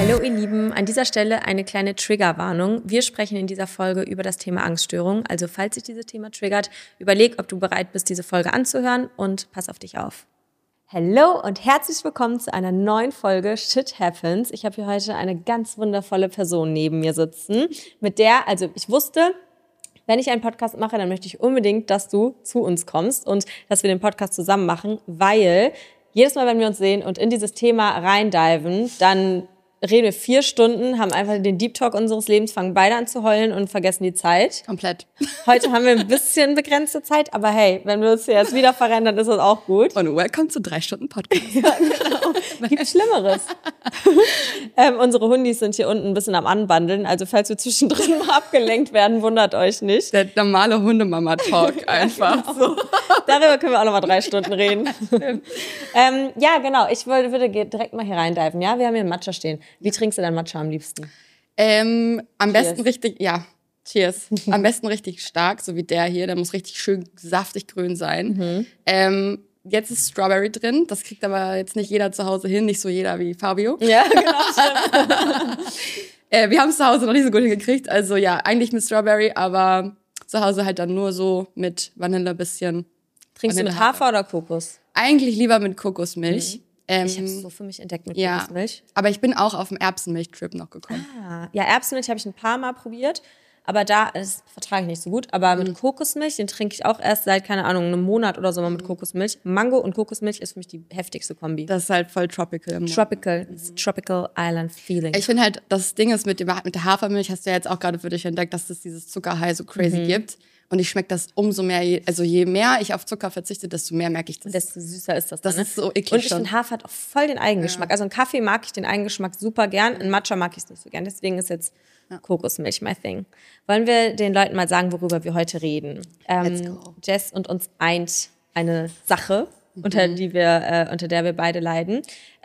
Hallo ihr Lieben, an dieser Stelle eine kleine Triggerwarnung. Wir sprechen in dieser Folge über das Thema Angststörung. Also falls sich dieses Thema triggert, überleg, ob du bereit bist, diese Folge anzuhören und pass auf dich auf. Hallo und herzlich willkommen zu einer neuen Folge Shit Happens. Ich habe hier heute eine ganz wundervolle Person neben mir sitzen, mit der, also ich wusste, wenn ich einen Podcast mache, dann möchte ich unbedingt, dass du zu uns kommst und dass wir den Podcast zusammen machen, weil jedes Mal, wenn wir uns sehen und in dieses Thema reindiven, dann reden wir 4 Stunden, haben einfach den Deep Talk unseres Lebens, fangen beide an zu heulen und vergessen die Zeit. Komplett. Heute haben wir ein bisschen begrenzte Zeit, aber hey, wenn wir uns hier jetzt wieder verrennen, dann ist das auch gut. Und welcome zu 3 Stunden Podcast. Ja, genau. Gibt Schlimmeres. Unsere Hundis sind hier unten ein bisschen am Anbandeln, also falls wir zwischendrin mal abgelenkt werden, wundert euch nicht. Der normale Hundemama-Talk einfach. Ja, genau. So. Darüber können wir auch noch mal 3 Stunden reden. Ja, genau. Ich würde direkt mal hier reindiven. Ja, wir haben hier einen Matcha stehen. Wie trinkst du dein Matcha am liebsten? Am besten richtig, ja, cheers. Am besten richtig stark, so wie der hier. Der muss richtig schön saftig grün sein. Jetzt ist Strawberry drin. Das kriegt aber jetzt nicht jeder zu Hause hin. Nicht so jeder wie Fabio. Ja, genau, stimmt. Wir haben es zu Hause noch nicht so gut hingekriegt. Also ja, eigentlich mit Strawberry, aber zu Hause halt dann nur so mit Vanille bisschen. Trinkst du mit Hafer oder Kokos? Eigentlich lieber mit Kokosmilch. Ich habe es so für mich entdeckt mit Kokosmilch. Aber ich bin auch auf dem Erbsenmilch-Trip noch gekommen. Ja, Erbsenmilch habe ich ein paar Mal probiert, aber das vertrage ich nicht so gut. Aber mit Kokosmilch, den trinke ich auch erst seit, keine Ahnung, einem Monat oder so mal mit Kokosmilch. Mango und Kokosmilch ist für mich die heftigste Kombi. Das ist halt voll tropical. Tropical Island Feeling. Ich finde halt, das Ding ist mit der Hafermilch, hast du ja jetzt auch gerade für dich entdeckt, dass es dieses Zuckerhigh so crazy gibt. Und ich schmecke das umso mehr, je mehr ich auf Zucker verzichte, desto mehr merke ich das. Desto süßer ist das. Das dann, ist so eklig. Und ich finde, Hafer hat auch voll den Eigengeschmack. Ja. Also in Kaffee mag ich den Eigengeschmack super gern, in Matcha mag ich es nicht so gern. Deswegen ist jetzt Kokosmilch my thing. Wollen wir den Leuten mal sagen, worüber wir heute reden? Let's go. Jess und uns eint eine Sache, unter der wir beide leiden.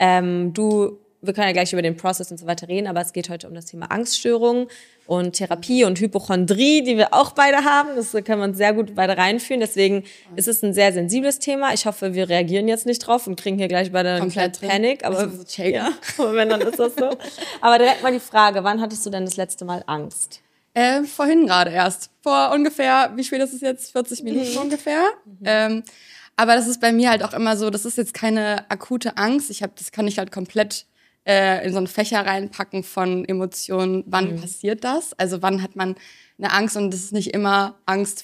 Wir können ja gleich über den Prozess und so weiter reden, aber es geht heute um das Thema Angststörungen und Therapie und Hypochondrie, die wir auch beide haben. Das können wir uns sehr gut beide reinführen. Deswegen ist es ein sehr sensibles Thema. Ich hoffe, wir reagieren jetzt nicht drauf und kriegen hier gleich beide eine kleine Panik. Aber, aber wenn, dann ist das so. Aber direkt mal die Frage, wann hattest du denn das letzte Mal Angst? Vorhin gerade erst. Vor ungefähr, wie spät ist es jetzt? 40 Minuten ungefähr. Aber das ist bei mir halt auch immer so, das ist jetzt keine akute Angst. Das kann ich halt komplett in so einen Fächer reinpacken von Emotionen, wann passiert das? Also wann hat man eine Angst? Und das ist nicht immer Angst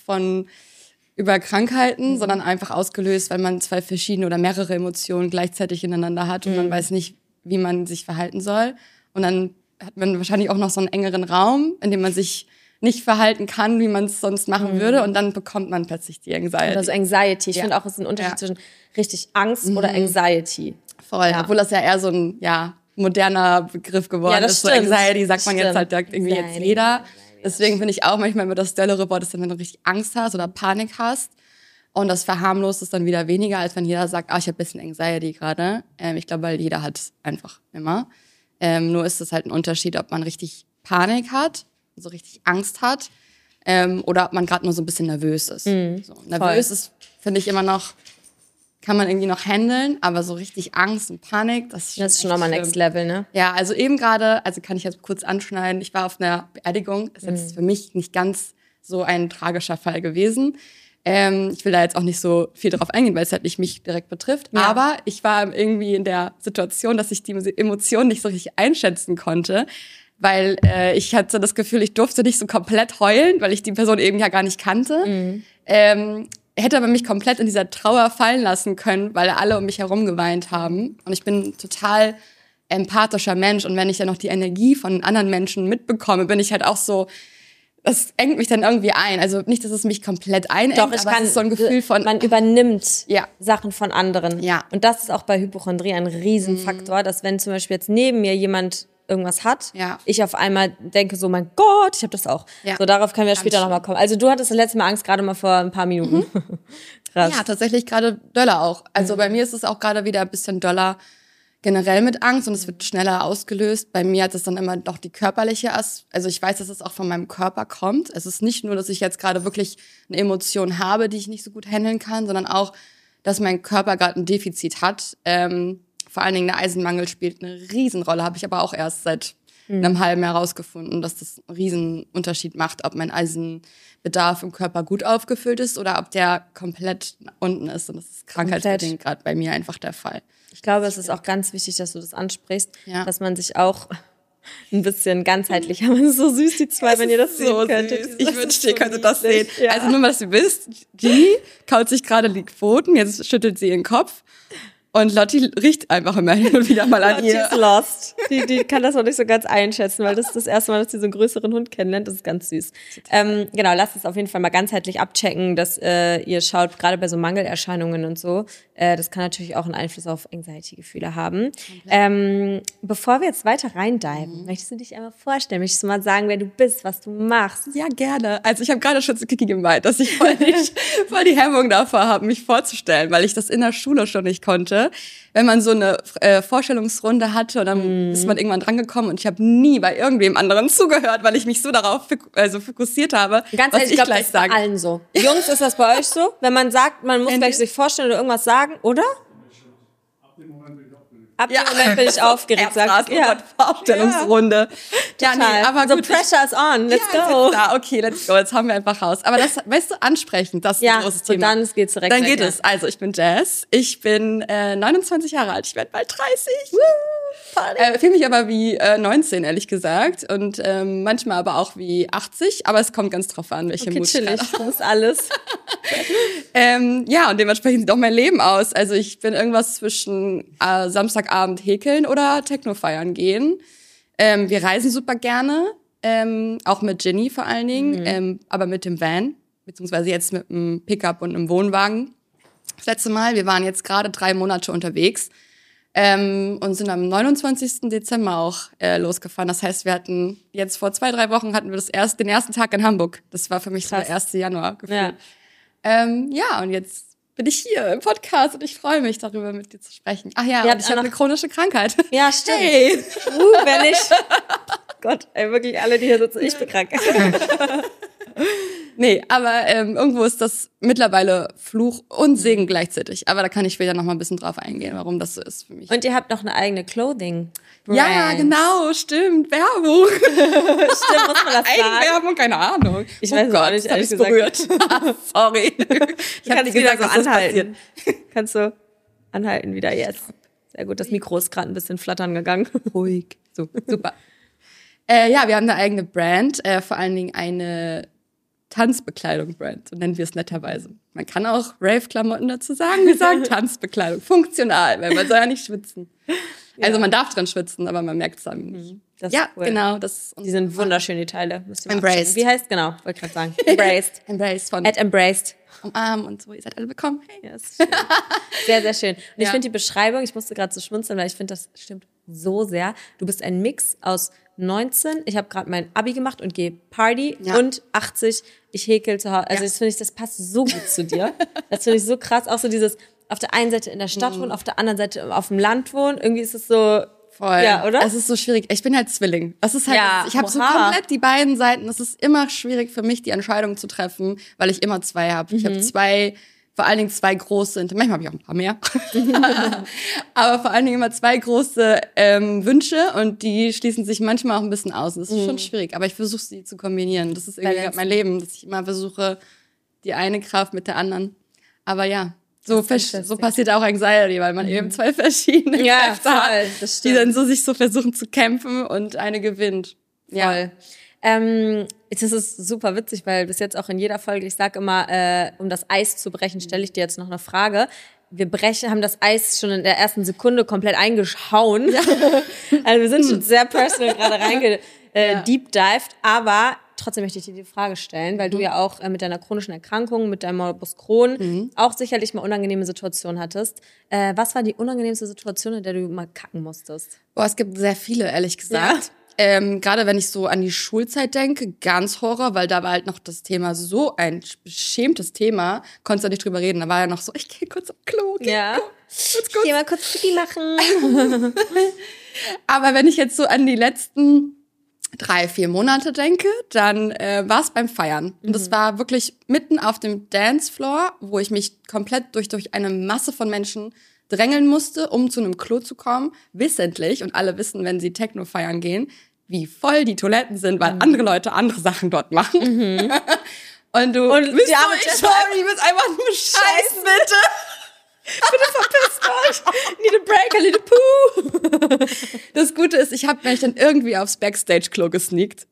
über Krankheiten, sondern einfach ausgelöst, weil man 2 verschiedene oder mehrere Emotionen gleichzeitig ineinander hat und man weiß nicht, wie man sich verhalten soll. Und dann hat man wahrscheinlich auch noch so einen engeren Raum, in dem man sich nicht verhalten kann, wie man es sonst machen würde. Und dann bekommt man plötzlich die Anxiety. Also Anxiety. Ich finde auch, es ist ein Unterschied zwischen richtig Angst oder Anxiety. Voll, obwohl das ja eher so ein, moderner Begriff geworden ist. So Anxiety sagt man jetzt halt irgendwie jetzt jeder. Deswegen finde ich auch manchmal immer das dollere Wort ist, wenn du richtig Angst hast oder Panik hast. Und das verharmlost ist dann wieder weniger, als wenn jeder sagt, ich habe ein bisschen Anxiety gerade. Ich glaube, weil jeder hat es einfach immer. Nur ist es halt ein Unterschied, ob man richtig Panik hat, so richtig Angst hat, oder ob man gerade nur so ein bisschen nervös ist. So, nervös ist, finde ich, immer noch, kann man irgendwie noch handeln, aber so richtig Angst und Panik, das ist schon nochmal Next Level, ne? Ja, also eben gerade, kann ich jetzt kurz anschneiden, ich war auf einer Beerdigung, ist jetzt für mich nicht ganz so ein tragischer Fall gewesen. Ich will da jetzt auch nicht so viel drauf eingehen, weil es halt nicht mich direkt betrifft, aber ich war irgendwie in der Situation, dass ich die Emotionen nicht so richtig einschätzen konnte, weil ich hatte das Gefühl, ich durfte nicht so komplett heulen, weil ich die Person eben ja gar nicht kannte. Hätte aber mich komplett in dieser Trauer fallen lassen können, weil alle um mich herum geweint haben. Und ich bin ein total empathischer Mensch. Und wenn ich dann noch die Energie von anderen Menschen mitbekomme, bin ich halt auch so, das engt mich dann irgendwie ein. Also nicht, dass es mich komplett einengt, aber es ist so ein Gefühl von... Man übernimmt Sachen von anderen. Ja. Und das ist auch bei Hypochondrie ein Riesenfaktor, dass wenn zum Beispiel jetzt neben mir jemand irgendwas hat, ich auf einmal denke so, mein Gott, ich habe das auch. Ja. So, darauf können wir später nochmal kommen. Also du hattest das letzte Mal Angst, gerade mal vor ein paar Minuten. Krass. Ja, tatsächlich gerade doller auch. Also bei mir ist es auch gerade wieder ein bisschen doller generell mit Angst und es wird schneller ausgelöst. Bei mir hat es dann immer doch die körperliche also ich weiß, dass es auch von meinem Körper kommt. Es ist nicht nur, dass ich jetzt gerade wirklich eine Emotion habe, die ich nicht so gut handeln kann, sondern auch, dass mein Körper gerade ein Defizit hat vor allen Dingen der Eisenmangel spielt eine Riesenrolle, habe ich aber auch erst seit einem halben Jahr herausgefunden, dass das einen riesen Unterschied macht, ob mein Eisenbedarf im Körper gut aufgefüllt ist oder ob der komplett unten ist. Und das ist krankheitsbedingt gerade bei mir einfach der Fall. Ich glaube, es ist auch ganz wichtig, dass du das ansprichst, Ja. dass man sich auch ein bisschen ganzheitlicher, man ist so süß, die zwei, wenn ihr das sehen könntet. Ich wünschte, ihr könntet das sehen. Ja. Also nur mal, dass ihr wisst, Ginny kaut sich gerade die Pfoten, jetzt schüttelt sie ihren Kopf. Und Lotti riecht einfach immer hin und wieder mal an Lotti ihr. ist lost. Die kann das noch nicht so ganz einschätzen, weil das ist das erste Mal, dass sie so einen größeren Hund kennenlernt. Das ist ganz süß. Genau, lasst es auf jeden Fall mal ganzheitlich abchecken, dass ihr schaut, gerade bei so Mangelerscheinungen und so, das kann natürlich auch einen Einfluss auf Anxiety-Gefühle haben. Bevor wir jetzt weiter reindiven, möchtest du dich einmal vorstellen? Möchtest du mal sagen, wer du bist, was du machst? Ja, gerne. Also ich habe gerade schon zu Kiki gemeint, dass ich voll die Hemmung davor habe, mich vorzustellen, weil ich das in der Schule schon nicht konnte. Wenn man so eine Vorstellungsrunde hatte und dann ist man irgendwann drangekommen und ich habe nie bei irgendwem anderen zugehört, weil ich mich so darauf fokussiert habe, Ganz was ehrlich, ich glaube, das ist bei sage. allen so. Jungs, ist das bei euch so? Wenn man sagt, man muss gleich sich vorstellen oder irgendwas sagen, oder? Ab dem Moment bin ich aufgeregt. Herzrasen, Sagt, ja. Vorstellungsrunde. Ja, Total. aber so gut. pressure is on, let's go. Da, okay, let's go. Jetzt haben wir einfach raus. Aber das, weißt du, ansprechend, das ist ein großes so Thema. dann geht's direkt Dann weg, geht ja. es. Also, ich bin Jazz. Ich bin 29 Jahre alt. Ich werde bald 30. Fühle mich aber wie 19, ehrlich gesagt. Und manchmal aber auch wie 80. Aber es kommt ganz drauf an, welche Okay, Mut ich chillig, gerade du musst alles. ja, und dementsprechend sieht auch mein Leben aus. Also ich bin irgendwas zwischen Samstagabend häkeln oder Techno feiern gehen. Wir reisen super gerne, auch mit Ginny vor allen Dingen, aber mit dem Van, beziehungsweise jetzt mit einem Pickup und einem Wohnwagen. Das letzte Mal, wir waren jetzt gerade 3 Monate unterwegs und sind am 29. Dezember auch losgefahren. Das heißt, wir hatten jetzt vor 2-3 Wochen hatten wir den ersten Tag in Hamburg. Das war für mich so der 1. Januar gefühlt. Ja, und jetzt bin ich hier im Podcast und ich freue mich darüber, mit dir zu sprechen. Ach ja, und ich habe eine chronische Krankheit. Ja, stimmt. Hey. Wenn ich... Gott, ey, wirklich alle, die hier sitzen, ich bin krank. Nee, aber irgendwo ist das mittlerweile Fluch und Segen gleichzeitig. Aber da kann ich später noch mal ein bisschen drauf eingehen, warum das so ist für mich. Und ihr habt noch eine eigene Clothing. Ja, genau, stimmt. Werbung. Stimmt, muss man das sagen? Eigenwerbung, keine Ahnung. Ich weiß Gott, auch nicht, das hab ehrlich ich gesagt. berührt. Sorry. Ich habe Kannst dir wieder gesagt, so dass das anhalten. passiert. Kannst du anhalten wieder, yes. Sehr gut, das Mikro ist gerade ein bisschen flattern gegangen. Ruhig. So, super. Ja, wir haben eine eigene Brand, vor allen Dingen eine Tanzbekleidung-Brand, so nennen wir es netterweise. Man kann auch Rave-Klamotten dazu sagen. Wir sagen Tanzbekleidung, funktional, weil man soll ja nicht schwitzen. Also man darf dran schwitzen, aber man merkt es dann nicht. Das ist Ja, cool. genau. Die sind wunderschön, die Teile. Müsst ihr mal Embraced. abchecken. Wie heißt, genau, wollte gerade sagen. Embraced. Embraced von Embraced. umarmen und so. Ihr seid alle willkommen. Hey. Ja, ist schön. Sehr, sehr schön. Und ich Ja. finde die Beschreibung, ich musste gerade so schmunzeln, weil ich finde, das stimmt so sehr. Du bist ein Mix aus 19, ich habe gerade mein Abi gemacht und gehe Party Ja. und 80, ich häkel zu Hause. Also Ja. das finde ich, das passt so gut zu dir. Das finde ich so krass. Auch so dieses auf der einen Seite in der Stadt wohnen, auf der anderen Seite auf dem Land wohnen. Irgendwie ist es so... Voll. Ja, oder? Es ist so schwierig. Ich bin halt Zwilling. Das ist halt, Ja, ich habe so oha. komplett die beiden Seiten. Es ist immer schwierig für mich, die Entscheidung zu treffen, weil ich immer 2 habe. Ich habe 2, vor allen Dingen 2 große, manchmal habe ich auch ein paar mehr. Aber vor allen Dingen immer 2 große Wünsche und die schließen sich manchmal auch ein bisschen aus. Das ist schon schwierig, aber ich versuche sie zu kombinieren. Das ist irgendwie Balance. mein Leben, dass ich immer versuche, die eine Kraft mit der anderen. Aber ja. So passiert auch Anxiety, weil man eben 2 verschiedene Ja, Kräfte hat, voll, das die stimmt. dann so sich so versuchen zu kämpfen und eine gewinnt. Ja. Voll. Das ist super witzig, weil bis jetzt auch in jeder Folge, ich sage immer, um das Eis zu brechen, stelle ich dir jetzt noch eine Frage. Wir haben das Eis schon in der ersten Sekunde komplett eingehauen. Ja. Also wir sind schon sehr personal gerade deep-dived, aber trotzdem möchte ich dir die Frage stellen, weil du ja auch mit deiner chronischen Erkrankung, mit deinem Morbus Crohn auch sicherlich mal unangenehme Situationen hattest. Was war die unangenehmste Situation, in der du mal kacken musstest? Boah, es gibt sehr viele, ehrlich gesagt. Gerade wenn ich so an die Schulzeit denke, ganz Horror, weil da war halt noch das Thema so ein beschämtes Thema, konntest du nicht drüber reden. Da war ja noch so, ich gehe kurz auf Klo, Ja. kurz. Geh mal kurz Pipi machen. Aber wenn ich jetzt so an die letzten 3-4 Monate denke, dann war es beim Feiern. Und das war wirklich mitten auf dem Dancefloor, wo ich mich komplett durch eine Masse von Menschen drängeln musste, um zu einem Klo zu kommen, wissentlich, und alle wissen, wenn sie Techno feiern gehen, wie voll die Toiletten sind, weil andere Leute andere Sachen dort machen. Und du bist die arme so, sorry, du bist einfach nur scheiße, bitte. Bitte verpisst euch. Need a break, I need a poo. Das Gute ist, ich habe mich dann irgendwie aufs Backstage-Klo gesneakt.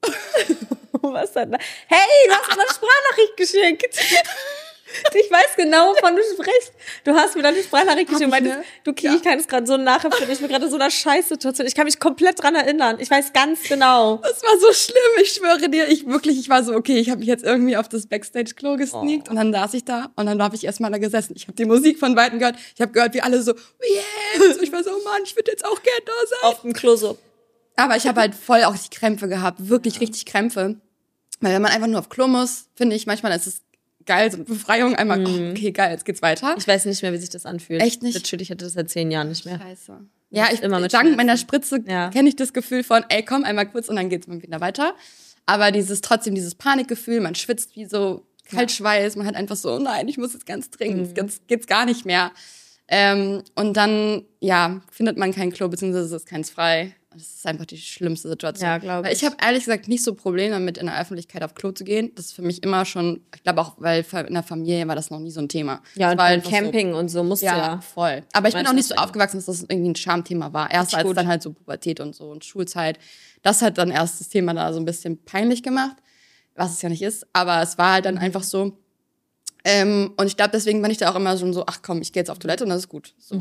Was denn da? Hey, du hast mir eine Sprachnachricht geschickt. Ich weiß genau, wovon du sprichst. Du hast mir dann eine Sprachnachricht geschickt und meintest, ich kann es gerade so nachempfinden. Ich bin gerade in so einer Scheißsituation. Ich kann mich komplett dran erinnern. Ich weiß ganz genau. Das war so schlimm, ich schwöre dir. Ich war so, okay, ich habe mich jetzt irgendwie auf das Backstage-Klo gesneakt und dann saß ich da und dann habe ich erstmal da gesessen. Ich habe die Musik von Weitem gehört. Ich habe gehört, wie alle so, yeah. So, ich war so, oh Mann, ich würde jetzt auch gerne da sein. Auf dem Klo so. Aber ich habe halt voll auch die Krämpfe gehabt. Wirklich richtig Krämpfe. Weil wenn man einfach nur auf Klo muss, finde ich, manchmal ist es geil, so eine Befreiung, einmal, okay, geil, jetzt geht's weiter. Ich weiß nicht mehr, wie sich das anfühlt. Echt nicht? Natürlich, ich hatte das seit 10 Jahren nicht mehr. Scheiße. Ja, immer mit dank meiner Spritze Ja. kenne ich das Gefühl von, ey, komm, einmal kurz und dann geht's mal wieder weiter. Aber trotzdem dieses Panikgefühl, man schwitzt wie so Kaltschweiß, man hat einfach so, oh nein, ich muss jetzt ganz dringend, jetzt geht's gar nicht mehr. Und dann, findet man kein Klo, beziehungsweise es ist keins frei. Das ist einfach die schlimmste Situation. Ja, glaube ich. Ich habe ehrlich gesagt nicht so Probleme damit, in der Öffentlichkeit auf Klo zu gehen. Das ist für mich immer schon, ich glaube auch, weil in der Familie war das noch nie so ein Thema. Ja, das und war beim Camping und so musst du ja. Voll. Aber ich bin auch nicht so Manchmal aufgewachsen, dass das irgendwie ein Schamthema war. Erst als dann halt so Pubertät und so und Schulzeit. Das hat dann erst das Thema da so ein bisschen peinlich gemacht, was es ja nicht ist. Aber es war halt dann einfach so. Und ich glaube, deswegen bin ich da auch immer schon so, ach komm, ich gehe jetzt auf Toilette und das ist gut. So.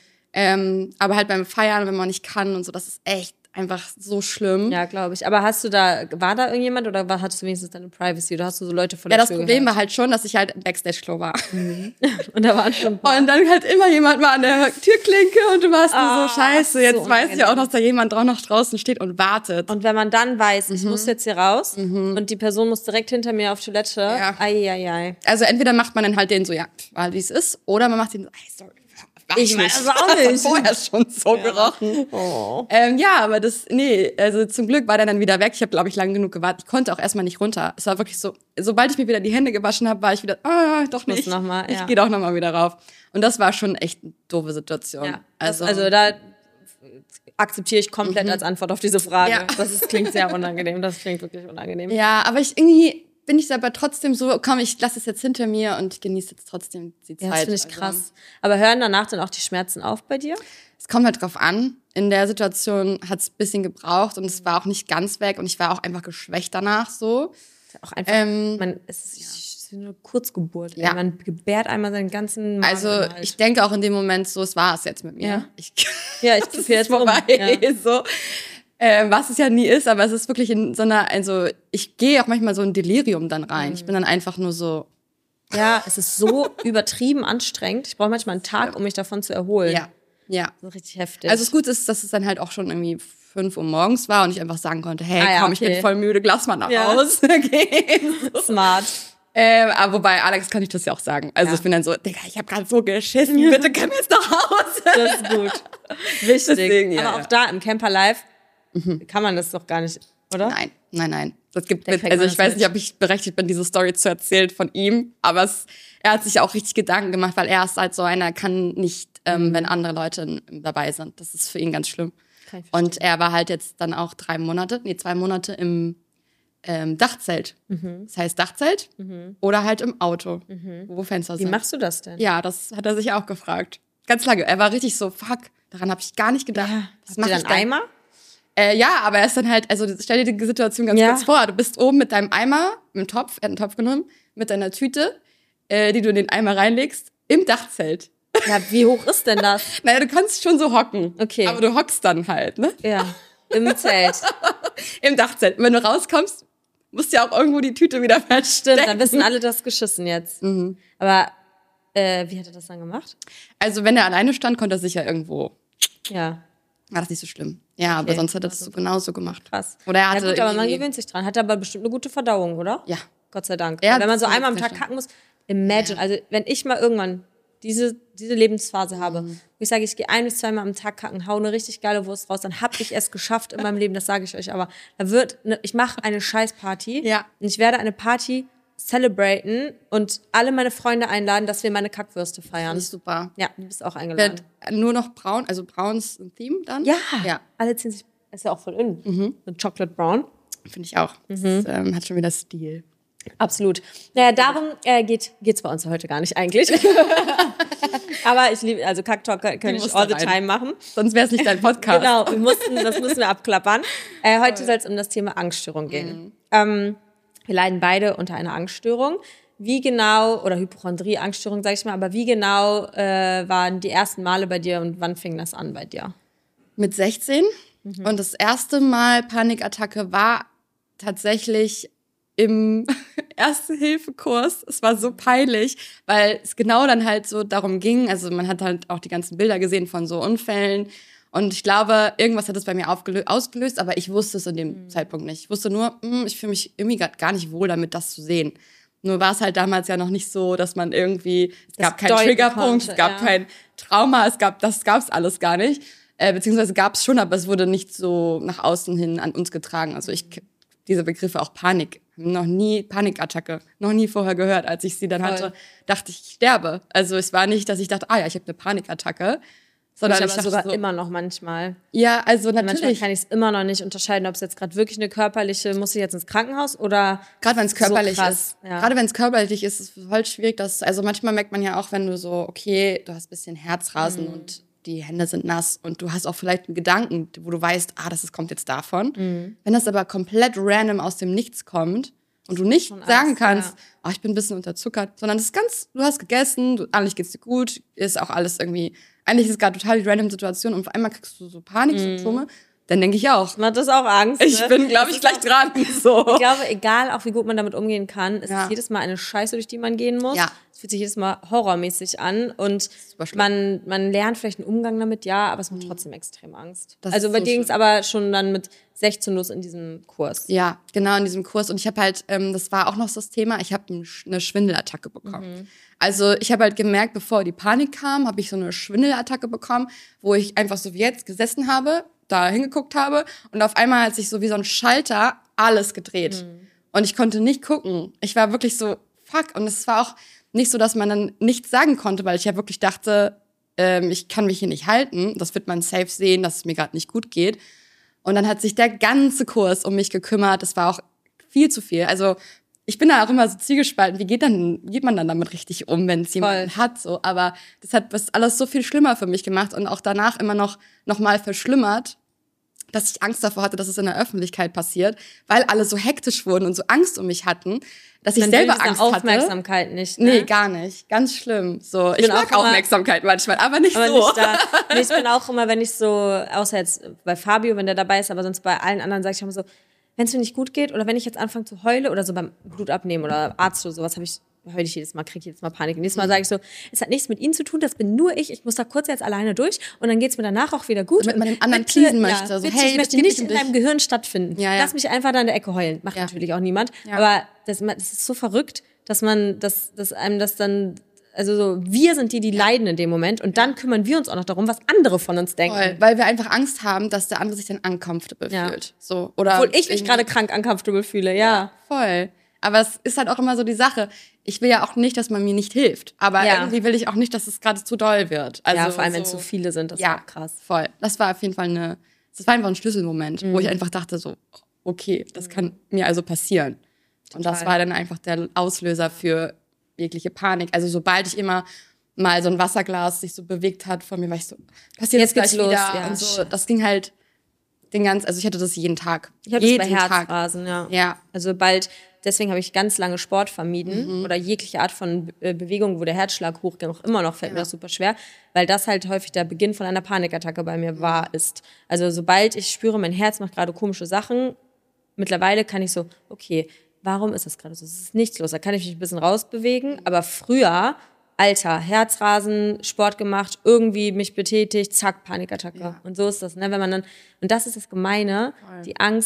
Aber halt beim Feiern, wenn man nicht kann und so, das ist echt einfach so schlimm. Ja, glaube ich. Aber war da irgendjemand oder hattest du wenigstens deine Privacy oder hast du so Leute vor der Ja, Tür das Problem gehört? war halt schon, dass ich halt im Backstage-Klo war. Und da waren schon Und dann halt immer jemand mal an der Türklinke und du warst nur so, scheiße, jetzt so weiß ich ja auch, dass da jemand noch draußen steht und wartet. Und wenn man dann weiß, ich muss jetzt hier raus und die Person muss direkt hinter mir auf Toilette, ei. Also entweder macht man dann halt den so, war wie es ist, oder man macht den so, ey, sorry. Ich weiß es auch nicht. Das hat vorher schon so gerochen. Oh. Aber also zum Glück war der dann wieder weg. Ich habe, glaube ich, lange genug gewartet. Ich konnte auch erstmal nicht runter. Es war wirklich so, sobald ich mir wieder die Hände gewaschen habe, war ich wieder, doch nicht. Ich gehe doch nochmal wieder rauf. Und das war schon echt eine doofe Situation. Ja, also da akzeptiere ich komplett als Antwort auf diese Frage. Ja. Das klingt sehr unangenehm. Das klingt wirklich unangenehm. Ja, aber irgendwie bin ich aber trotzdem so, komm, ich lasse es jetzt hinter mir und genieße jetzt trotzdem die Zeit. Ja, das finde ich krass. Aber hören danach dann auch die Schmerzen auf bei dir? Es kommt halt drauf an. In der Situation hat es ein bisschen gebraucht und es war auch nicht ganz weg und ich war auch einfach geschwächt danach so. Auch einfach, es ist wie eine Kurzgeburt. Ja. Man gebärt einmal seinen ganzen Magen. Also ich denke auch in dem Moment so, es war es jetzt mit mir. Ja. Ich kippe jetzt vorbei. Ja. So. Was es ja nie ist, aber es ist wirklich in so einer, also ich gehe auch manchmal so in Delirium dann rein. Ich bin dann einfach nur so. Ja, es ist so übertrieben anstrengend. Ich brauche manchmal einen Tag, um mich davon zu erholen. Ja. So richtig heftig. Also das Gute ist, dass es dann halt auch schon irgendwie 5 Uhr morgens war und ich einfach sagen konnte, hey, komm, ich bin voll müde, lass mal nach Hause gehen. So. Smart. Aber wobei, Alex kann ich das ja auch sagen. Also ich bin dann so, Digga, ich habe gerade so geschissen, bitte komm jetzt nach Hause. Das ist gut. Wichtig. Deswegen, aber auch da im Camper Live kann man das doch gar nicht, oder? Nein. Also ich weiß nicht, ob ich berechtigt bin, diese Story zu erzählen von ihm, aber er hat sich auch richtig Gedanken gemacht, weil er ist halt so einer, kann nicht, wenn andere Leute dabei sind. Das ist für ihn ganz schlimm. Und er war halt jetzt dann auch 2 Monate im Dachzelt. Das heißt Dachzelt oder halt im Auto, wo Fenster sind. Wie machst du das denn? Ja, das hat er sich auch gefragt. Ganz lange. Er war richtig so, fuck, daran habe ich gar nicht gedacht. Ja. Das Habt ihr dann Eimer? Ja, aber er ist dann halt, also stell dir die Situation ganz kurz vor. Du bist oben mit deinem Eimer, im Topf, er hat einen Topf genommen, mit deiner Tüte, die du in den Eimer reinlegst, im Dachzelt. Ja, wie hoch ist denn das? Naja, du kannst schon so hocken. Okay. Aber du hockst dann halt, ne? Ja, im Zelt. Im Dachzelt. Und wenn du rauskommst, musst du ja auch irgendwo die Tüte wieder verstecken. Stimmt, dann wissen alle, das geschissen jetzt. Aber wie hat er das dann gemacht? Also wenn er alleine stand, konnte er sich ja irgendwo. Ja. War das nicht so schlimm. Ja, aber sonst hat er das so genauso gemacht. Krass. Oder er hatte ja gut, aber man gewöhnt sich dran. Hat aber bestimmt eine gute Verdauung, oder? Ja. Gott sei Dank. Ja, wenn man so das einmal am Tag kacken muss, imagine. Also wenn ich mal irgendwann diese Lebensphase habe, wo ich sage, ich gehe 1 bis 2 Mal am Tag kacken, hau eine richtig geile Wurst raus, dann habe ich es geschafft in meinem Leben, das sage ich euch. Aber ich mache eine Scheißparty Ja. und ich werde eine Party celebraten und alle meine Freunde einladen, dass wir meine Kackwürste feiern. Finde ich super. Ja, du bist auch eingeladen. Nur noch braun, also brauns Theme dann? Ja. Alle ziehen sich, ist ja auch voll in. So Chocolate Brown. Finde ich auch. Das hat schon wieder Stil. Absolut. Naja, darum geht's bei uns heute gar nicht eigentlich. Aber ich liebe, also Kacktalk könnte ich all the time machen. Sonst wäre es nicht dein Podcast. Genau, das müssen wir abklappern. Heute soll es um das Thema Angststörung gehen. Wir leiden beide unter einer Angststörung. Wie genau, oder Hypochondrie, Angststörung, sag ich mal, aber wie genau waren die ersten Male bei dir und wann fing das an bei dir? Mit 16. Und das erste Mal Panikattacke war tatsächlich im Erste-Hilfe-Kurs. Es war so peinlich, weil es genau dann halt so darum ging, also man hat halt auch die ganzen Bilder gesehen von so Unfällen und ich glaube, irgendwas hat es bei mir ausgelöst, aber ich wusste es in dem Zeitpunkt nicht. Ich wusste nur, ich fühle mich irgendwie gar nicht wohl damit, das zu sehen. Nur war es halt damals ja noch nicht so, dass man irgendwie, es gab keinen Triggerpunkt, es gab kein Trauma, das gab's alles gar nicht. Beziehungsweise gab's schon, aber es wurde nicht so nach außen hin an uns getragen. Also diese Begriffe auch Panik, noch nie Panikattacke, noch nie vorher gehört. Als ich sie dann hatte, dachte ich sterbe. Also es war nicht, dass ich dachte, ich habe eine Panikattacke, sondern ich dachte sogar so, immer noch manchmal. Ja, also natürlich. Manchmal kann ich es immer noch nicht unterscheiden, ob es jetzt gerade wirklich eine körperliche, muss ich jetzt ins Krankenhaus oder gerade wenn es körperlich so krass, ist. Ja. Gerade wenn es körperlich ist, ist es voll schwierig. Also manchmal merkt man ja auch, wenn du so, okay, du hast ein bisschen Herzrasen und die Hände sind nass und du hast auch vielleicht einen Gedanken, wo du weißt, das kommt jetzt davon. Wenn das aber komplett random aus dem Nichts kommt und du nicht sagen kannst, ich bin ein bisschen unterzuckert, sondern das ist du hast gegessen, eigentlich geht's dir gut, ist auch alles irgendwie, eigentlich ist es gerade total die random Situation und auf einmal kriegst du so Paniksymptome, dann denke ich auch. Man hat das auch Angst. Ich bin, glaube ich, gleich dran. So. Ich glaube, egal auch wie gut man damit umgehen kann, es ist jedes Mal eine Scheiße, durch die man gehen muss. Ja. Es fühlt sich jedes Mal horrormäßig an und man lernt vielleicht einen Umgang damit, aber es macht trotzdem extrem Angst. Also bei dir ging es aber schon dann mit 16 los in diesem Kurs. Ja, genau in diesem Kurs. Und ich habe halt, das war auch noch so das Thema, ich habe eine Schwindelattacke bekommen. Also ich habe halt gemerkt, bevor die Panik kam, habe ich so eine Schwindelattacke bekommen, wo ich einfach so wie jetzt gesessen habe, da hingeguckt habe und auf einmal hat sich so wie so ein Schalter alles gedreht. Und ich konnte nicht gucken. Ich war wirklich so, fuck. Und es war auch nicht so, dass man dann nichts sagen konnte, weil ich ja wirklich dachte, ich kann mich hier nicht halten. Das wird man safe sehen, dass es mir gerade nicht gut geht. Und dann hat sich der ganze Kurs um mich gekümmert. Das war auch viel zu viel. Also ich bin da auch immer so zwiegespalten. Wie geht man dann damit richtig um, wenn es jemand hat? So, aber das hat das alles so viel schlimmer für mich gemacht und auch danach immer noch mal verschlimmert, dass ich Angst davor hatte, dass es in der Öffentlichkeit passiert, weil alle so hektisch wurden und so Angst um mich hatten, dass ich selber Angst hatte. Aufmerksamkeit nicht. Ne? Nee, gar nicht. Ganz schlimm. So, ich mag Aufmerksamkeit manchmal, aber nicht so. Nicht da. Nee, ich bin auch immer, wenn ich so, außer jetzt bei Fabio, wenn der dabei ist, aber sonst bei allen anderen sage ich immer so, wenn es mir nicht gut geht oder wenn ich jetzt anfange zu heulen oder so beim Blutabnehmen oder Arzt oder sowas, heule ich jedes Mal, kriege jedes Mal Panik. Und jedes Mal sage ich so, es hat nichts mit Ihnen zu tun, das bin nur ich muss da kurz jetzt alleine durch und dann geht's mir danach auch wieder gut. Damit man den anderen pleasen möchte. Ja, so, bitte, ich möchte nicht in deinem Gehirn stattfinden. Ja. Lass mich einfach da in der Ecke heulen. Macht natürlich auch niemand. Ja. Aber das ist so verrückt, dass einem das dann, also so, wir sind die leiden in dem Moment und dann kümmern wir uns auch noch darum, was andere von uns denken. Voll, weil wir einfach Angst haben, dass der andere sich dann uncomfortable fühlt. So, oder obwohl ich mich gerade krank uncomfortable fühle, ja. Voll. Aber es ist halt auch immer so die Sache. Ich will ja auch nicht, dass man mir nicht hilft. Aber irgendwie will ich auch nicht, dass es gerade zu doll wird. Also vor allem, wenn es so viele sind, das war krass. Voll. Das war auf jeden Fall das war einfach ein Schlüsselmoment, wo ich einfach dachte so, okay, das kann mir also passieren. Total. Und das war dann einfach der Auslöser für jegliche Panik. Also sobald ich immer mal so ein Wasserglas sich so bewegt hat vor mir, war ich so, passiert jetzt gleich wieder. Ja, und so, das ging halt also ich hatte das jeden Tag. Ich hatte das bei Herzrasen, ja. Also deswegen habe ich ganz lange Sport vermieden oder jegliche Art von Bewegung, wo der Herzschlag hochgeht, auch immer noch fällt mir das super schwer, weil das halt häufig der Beginn von einer Panikattacke bei mir ist. Also sobald ich spüre, mein Herz macht gerade komische Sachen, mittlerweile kann ich so, okay, warum ist das gerade so? Es ist nichts los, da kann ich mich ein bisschen rausbewegen, aber früher, Alter, Herzrasen, Sport gemacht, irgendwie mich betätigt, zack, Panikattacke. Ja. Und so ist das, ne? Wenn man dann, und das ist das Gemeine, die Angst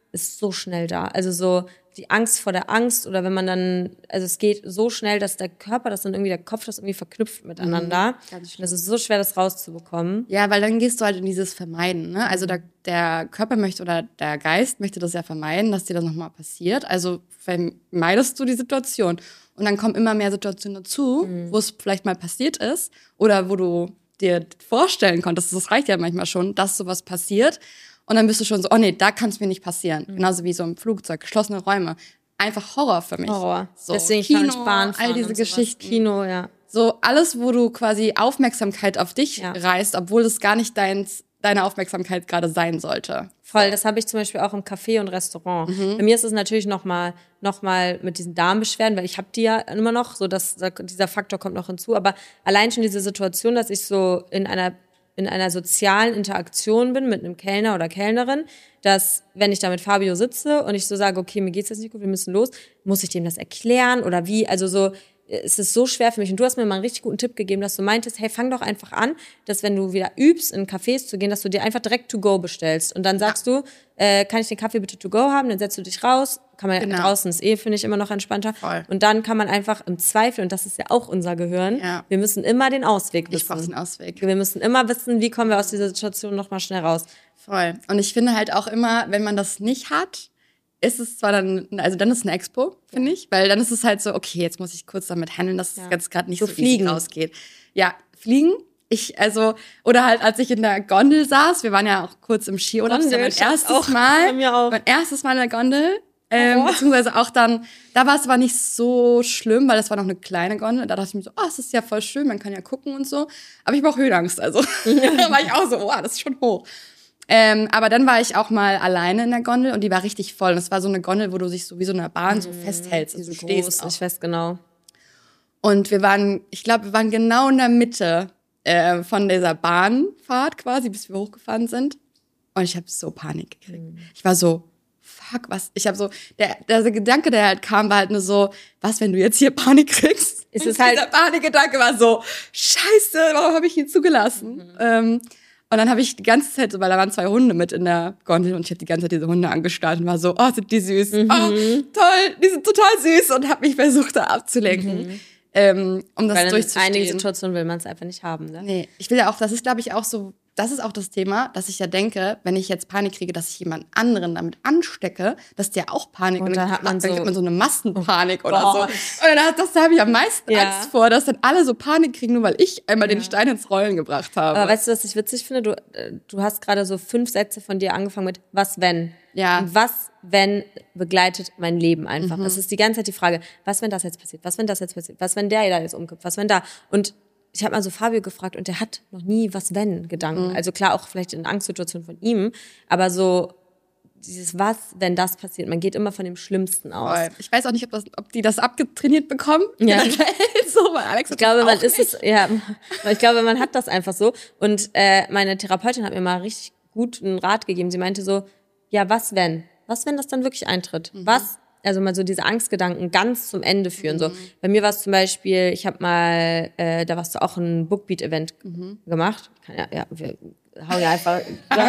ist so schnell da. Also so die Angst vor der Angst oder wenn man dann, also es geht so schnell, dass der Körper das dann irgendwie, der Kopf das irgendwie verknüpft miteinander. Das ist so schwer, das rauszubekommen. Ja, weil dann gehst du halt in dieses Vermeiden, ne? Also der Körper möchte oder der Geist möchte das ja vermeiden, dass dir das nochmal passiert. Also vermeidest du die Situation. Und dann kommen immer mehr Situationen dazu, wo es vielleicht mal passiert ist oder wo du dir vorstellen konntest, das reicht ja manchmal schon, dass sowas passiert. Und dann bist du schon so, oh nee, da kann es mir nicht passieren. Genauso wie so im Flugzeug, geschlossene Räume. Einfach Horror für mich. Horror. So, deswegen Kino, Bahn all diese Geschichten. Kino, ja. So alles, wo du quasi Aufmerksamkeit auf dich reißt, obwohl es gar nicht deine Aufmerksamkeit gerade sein sollte. Voll, das habe ich zum Beispiel auch im Café und Restaurant. Bei mir ist es natürlich noch mal mit diesen Darmbeschwerden, weil ich habe die ja immer noch, so dass dieser Faktor kommt noch hinzu. Aber allein schon diese Situation, dass ich so in einer sozialen Interaktion bin mit einem Kellner oder Kellnerin, dass, wenn ich da mit Fabio sitze und ich so sage, okay, mir geht's jetzt nicht gut, wir müssen los, muss ich dem das erklären oder wie? Also so, es ist so schwer für mich. Und du hast mir mal einen richtig guten Tipp gegeben, dass du meintest, hey, fang doch einfach an, dass wenn du wieder übst, in Cafés zu gehen, dass du dir einfach direkt to go bestellst. Und dann sagst du, kann ich den Kaffee bitte to go haben? Dann setzt du dich raus. Kann man draußen, ist finde ich, immer noch entspannter. Voll. Und dann kann man einfach im Zweifel, und das ist ja auch unser Gehirn, wir müssen immer den Ausweg wissen. Ich brauche den Ausweg. Wir müssen immer wissen, wie kommen wir aus dieser Situation nochmal schnell raus. Voll. Und ich finde halt auch immer, wenn man das nicht hat, ist es zwar dann, also dann ist eine Expo, finde ich, weil dann ist es halt so, okay, jetzt muss ich kurz damit handeln, dass es jetzt gerade nicht so easy rausgeht. Ja, fliegen. Oder halt, als ich in der Gondel saß, wir waren ja auch kurz im Skiurlaub, das war mein erstes Mal in der Gondel, beziehungsweise auch dann, da war es aber nicht so schlimm, weil das war noch eine kleine Gondel, da dachte ich mir so, es ist ja voll schön, man kann ja gucken und so, aber ich habe auch Höhenangst, also da war ich auch so, das ist schon hoch. Aber dann war ich auch mal alleine in der Gondel und die war richtig voll. Und es war so eine Gondel, wo du dich so wie so eine Bahn so festhältst. Also du stehst ich weiß genau. Und wir waren genau in der Mitte von dieser Bahnfahrt quasi, bis wir hochgefahren sind. Und ich habe so Panik gekriegt. Ich war so, fuck, was? Ich habe so, der Gedanke, der halt kam, war halt nur so, was, wenn du jetzt hier Panik kriegst? Dieser Panikgedanke war so, scheiße, warum habe ich ihn zugelassen? Und dann habe ich die ganze Zeit so, weil da waren 2 Hunde mit in der Gondel und ich habe die ganze Zeit diese Hunde angestarrt und war so, sind die süß. Oh, toll, die sind total süß und habe mich versucht, da abzulenken, um das weil durchzustehen. In einigen Situationen will man es einfach nicht haben, ne? Nee, ich will ja auch, das ist, glaube ich, auch so, das ist auch das Thema, dass ich ja denke, wenn ich jetzt Panik kriege, dass ich jemand anderen damit anstecke, dass der auch Panik und dann hat man so eine Massenpanik oder Gott. so. Und da habe ich am meisten Angst vor, dass dann alle so Panik kriegen, nur weil ich einmal den Stein ins Rollen gebracht habe. Aber weißt du, was ich witzig finde? Du hast gerade so 5 Sätze von dir angefangen mit was wenn? Ja. Und was wenn begleitet mein Leben einfach. Das ist die ganze Zeit die Frage, was wenn das jetzt passiert? Was wenn das jetzt passiert? Was wenn der da jetzt umkippt? Was wenn da? Und ich habe mal so Fabio gefragt und der hat noch nie was wenn Gedanken. Also klar, auch vielleicht in Angstsituationen von ihm, aber so dieses was, wenn das passiert, man geht immer von dem Schlimmsten aus. Ich weiß auch nicht, ob die das abgetrainiert bekommen. Ja. So, weil Alex ich glaube, ich glaube, man hat das einfach so. Und meine Therapeutin hat mir mal richtig gut einen Rat gegeben. Sie meinte so, ja, was wenn? Was, wenn das dann wirklich eintritt? Also mal so diese Angstgedanken ganz zum Ende führen. So, bei mir war es zum Beispiel, ich habe mal, da warst du auch ein Bookbeat-Event gemacht. Wir hauen ja einfach,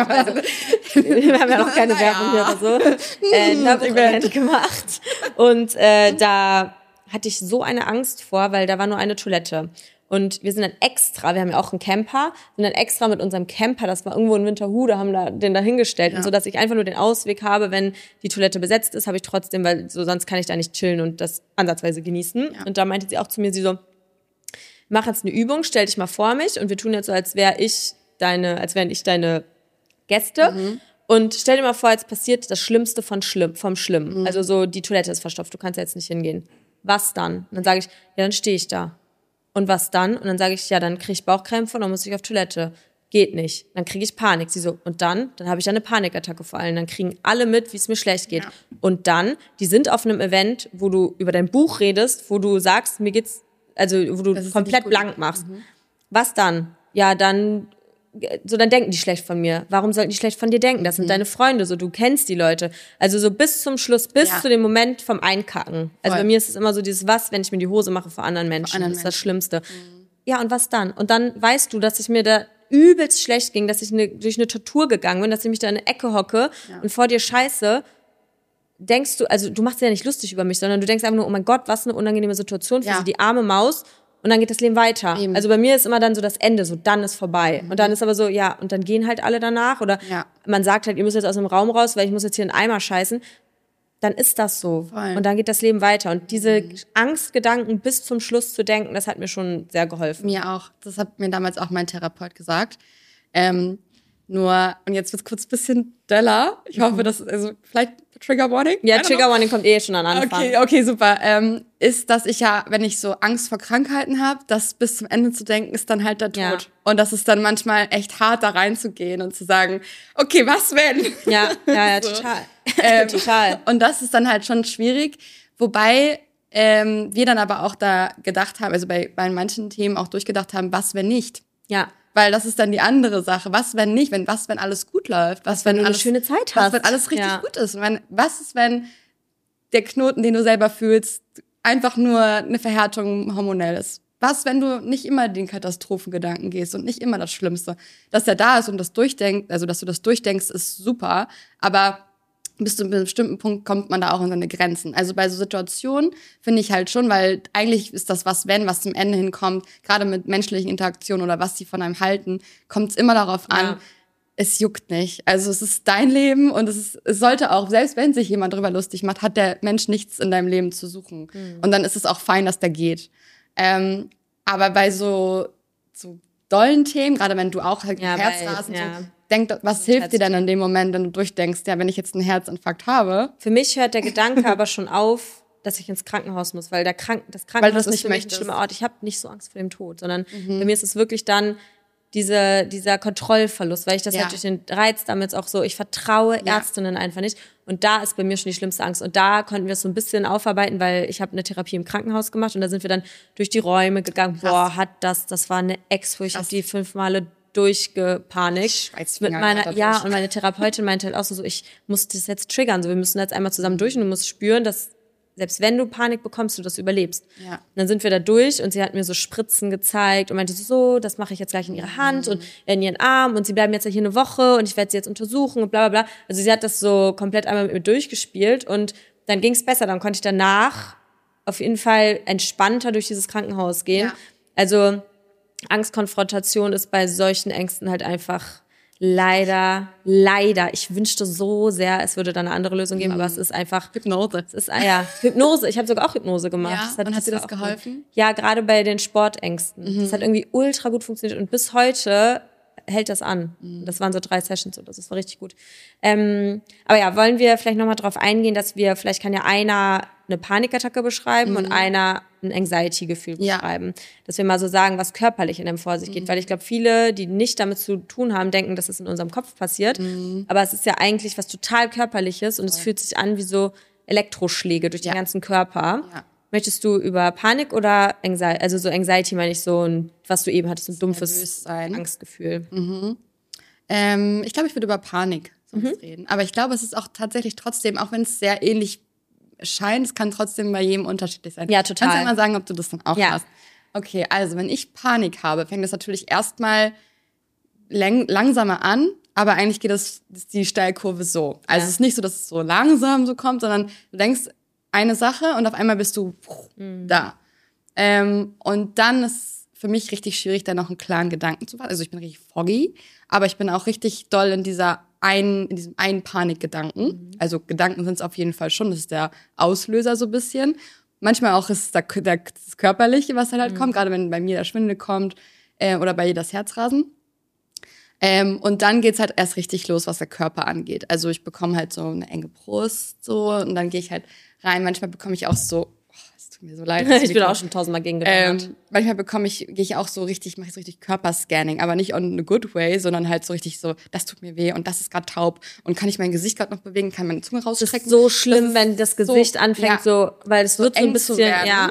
wir haben ja noch keine Werbung hier oder so. Ein Event gemacht. Und da hatte ich so eine Angst vor, weil da war nur eine Toilette. Und wir sind dann extra, wir haben ja auch einen Camper, sind dann extra mit unserem Camper, das war irgendwo in Winterhude, haben den da hingestellt. Und so, dass ich einfach nur den Ausweg habe, wenn die Toilette besetzt ist, habe ich trotzdem, weil so sonst kann ich da nicht chillen und das ansatzweise genießen. Ja. Und da meinte sie auch zu mir, sie so, mach jetzt eine Übung, stell dich mal vor mich und wir tun jetzt so, als wären ich deine Gäste. Und stell dir mal vor, jetzt passiert das Schlimmste vom Schlimmen. Also so, die Toilette ist verstopft, du kannst jetzt nicht hingehen. Was dann? Und dann sage ich, ja, dann stehe ich da. Und was dann? Und dann sage ich, ja, dann kriege ich Bauchkrämpfe und dann muss ich auf Toilette. Geht nicht. Dann kriege ich Panik. Sie so, und dann habe ich eine Panikattacke vor allem. Dann kriegen alle mit, wie es mir schlecht geht. Ja. Und dann, die sind auf einem Event, wo du über dein Buch redest, wo du sagst, mir geht's, also wo du komplett blank machst. Was dann? Ja, dann denken die schlecht von mir. Warum sollten die schlecht von dir denken? Das sind deine Freunde, so, du kennst die Leute. Also so bis zum Schluss, bis zu dem Moment vom Einkacken. Also bei mir ist es immer so dieses was, wenn ich mir die Hose mache vor anderen Menschen. Das ist das Schlimmste. Ja, und was dann? Und dann weißt du, dass ich mir da übelst schlecht ging, dass ich durch eine Tortur gegangen bin, dass ich mich da in eine Ecke hocke und vor dir scheiße denkst du, also du machst dir ja nicht lustig über mich, sondern du denkst einfach nur, oh mein Gott, was eine unangenehme Situation für sie, die arme Maus. Und dann geht das Leben weiter. Eben. Also bei mir ist immer dann so das Ende, so dann ist vorbei. Und dann ist aber so, ja, und dann gehen halt alle danach. Oder man sagt halt, ihr müsst jetzt aus dem Raum raus, weil ich muss jetzt hier in den Eimer scheißen. Dann ist das so. Voll. Und dann geht das Leben weiter. Und diese Angstgedanken bis zum Schluss zu denken, das hat mir schon sehr geholfen. Mir auch. Das hat mir damals auch mein Therapeut gesagt. Nur, und jetzt wird's kurz ein bisschen döller. Ich hoffe, dass, also vielleicht Trigger Warning? Ja, Trigger Warning kommt eh schon an Anfang. Okay, super. Ist, dass ich ja, wenn ich so Angst vor Krankheiten habe, das bis zum Ende zu denken, ist dann halt der Tod. Ja. Und das ist dann manchmal echt hart, da reinzugehen und zu sagen, okay, was wenn? Ja, so. Total. Total. Und das ist dann halt schon schwierig. Wobei wir dann aber auch da gedacht haben, also bei manchen Themen auch durchgedacht haben, was wenn nicht? Ja. Weil das ist dann die andere Sache. Was, wenn nicht? Wenn alles gut läuft? Was, wenn du alles, eine schöne Zeit hast? Was, wenn alles richtig gut ist? Und was ist, wenn der Knoten, den du selber fühlst, einfach nur eine Verhärtung hormonell ist? Was, wenn du nicht immer den Katastrophengedanken gehst und nicht immer das Schlimmste? Dass er da ist und das durchdenkt, also dass du das durchdenkst, ist super. Aber bis zu einem bestimmten Punkt kommt man da auch an seine Grenzen. Also bei so Situationen finde ich halt schon, weil eigentlich ist das was zum Ende hinkommt, gerade mit menschlichen Interaktionen oder was die von einem halten, kommt es immer darauf an, es juckt nicht. Also es ist dein Leben und es sollte auch, selbst wenn sich jemand drüber lustig macht, hat der Mensch nichts in deinem Leben zu suchen. Und dann ist es auch fein, dass der geht. Aber bei so dollen Themen, gerade wenn du auch halt Herzrasen denk, was hilft dir denn in dem Moment, wenn du durchdenkst, ja, wenn ich jetzt einen Herzinfarkt habe? Für mich hört der Gedanke aber schon auf, dass ich ins Krankenhaus muss, weil das Krankenhaus ist für mich ein schlimmer Ort. Ich habe nicht so Angst vor dem Tod, sondern bei mir ist es wirklich dann dieser Kontrollverlust, weil ich das halt durch den Reiz damit auch so, ich vertraue Ärztinnen einfach nicht. Und da ist bei mir schon die schlimmste Angst. Und da konnten wir es so ein bisschen aufarbeiten, weil ich habe eine Therapie im Krankenhaus gemacht und da sind wir dann durch die Räume gegangen. Krass. Boah, das war eine Expo. Ich habe die 5 Male durchgepanikt mit meiner, und meine Therapeutin meinte halt auch so, ich muss das jetzt triggern, so wir müssen jetzt einmal zusammen durch und du musst spüren, dass selbst wenn du Panik bekommst, du das überlebst. Ja. Und dann sind wir da durch und sie hat mir so Spritzen gezeigt und meinte so, das mache ich jetzt gleich in ihre Hand und in ihren Arm und sie bleiben jetzt hier eine Woche und ich werde sie jetzt untersuchen und bla bla bla. Also sie hat das so komplett einmal mit mir durchgespielt und dann ging es besser. Dann konnte ich danach auf jeden Fall entspannter durch dieses Krankenhaus gehen. Ja. Also Angstkonfrontation ist bei solchen Ängsten halt einfach leider, ich wünschte so sehr, es würde da eine andere Lösung geben, aber es ist einfach Hypnose. Es ist Hypnose. Ich habe sogar auch Hypnose gemacht. Ja, und hat dir das geholfen? Ja, gerade bei den Sportängsten. Das hat irgendwie ultra gut funktioniert und bis heute hält das an. Das waren so 3 Sessions und das war richtig gut. Aber ja, wollen wir vielleicht nochmal drauf eingehen, dass vielleicht kann ja einer eine Panikattacke beschreiben und einer ein Anxiety-Gefühl beschreiben. Dass wir mal so sagen, was körperlich in einem vor sich geht. Weil ich glaube, viele, die nicht damit zu tun haben, denken, dass es in unserem Kopf passiert. Aber es ist ja eigentlich was total Körperliches und es fühlt sich an wie so Elektroschläge durch den ganzen Körper. Ja. Möchtest du über Panik oder Anxiety, also so Anxiety meine ich so, was du eben hattest, ein dumpfes Angstgefühl? Ich glaube, ich würde über Panik reden. Aber ich glaube, es ist auch tatsächlich trotzdem, auch wenn es sehr ähnlich scheint, es kann trotzdem bei jedem unterschiedlich sein. Ja, total. Kannst du mal sagen, ob du das dann auch hast? Okay, also wenn ich Panik habe, fängt das natürlich erstmal langsamer an, aber eigentlich geht ist die Steilkurve so. Also es ist nicht so, dass es so langsam so kommt, sondern du denkst eine Sache und auf einmal bist du da. Und dann ist für mich richtig schwierig, da noch einen klaren Gedanken zu fassen. Also ich bin richtig foggy, aber ich bin auch richtig doll in diesem einen Panikgedanken. Also Gedanken sind es auf jeden Fall schon, das ist der Auslöser so ein bisschen. Manchmal auch ist es das Körperliche, was halt kommt, gerade wenn bei mir der Schwindel kommt oder bei ihr das Herzrasen. Und dann geht's halt erst richtig los, was der Körper angeht. Also ich bekomme halt so eine enge Brust so und dann gehe ich halt rein. Manchmal bekomme ich auch so, es tut mir so leid. Ich bin auch schon 1000-mal gegen gedonnert. Manchmal gehe ich auch so richtig, mache ich so richtig Körperscanning, aber nicht on a good way, sondern halt so richtig so, das tut mir weh und das ist gerade taub und kann ich mein Gesicht gerade noch bewegen, kann meine Zunge rausstrecken. Das ist so schlimm, wenn das Gesicht anfängt so, weil es wird so ein bisschen,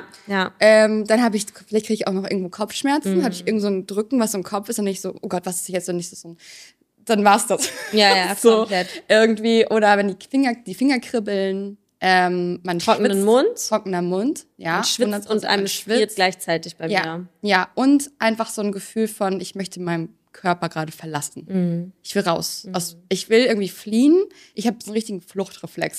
Dann habe ich, vielleicht kriege ich auch noch irgendwo Kopfschmerzen, habe ich irgend so ein Drücken, was im Kopf ist und ich so, oh Gott, was ist jetzt, wenn ich so dann war's das. Ja, so komplett. Irgendwie, oder wenn die Finger kribbeln, man trockener Mund, ja. Man schwitzt und einem schwirrt gleichzeitig bei mir. Ja, und einfach so ein Gefühl von, ich möchte meinen Körper gerade verlassen. Ich will raus. Ich will irgendwie fliehen. Ich habe so einen richtigen Fluchtreflex.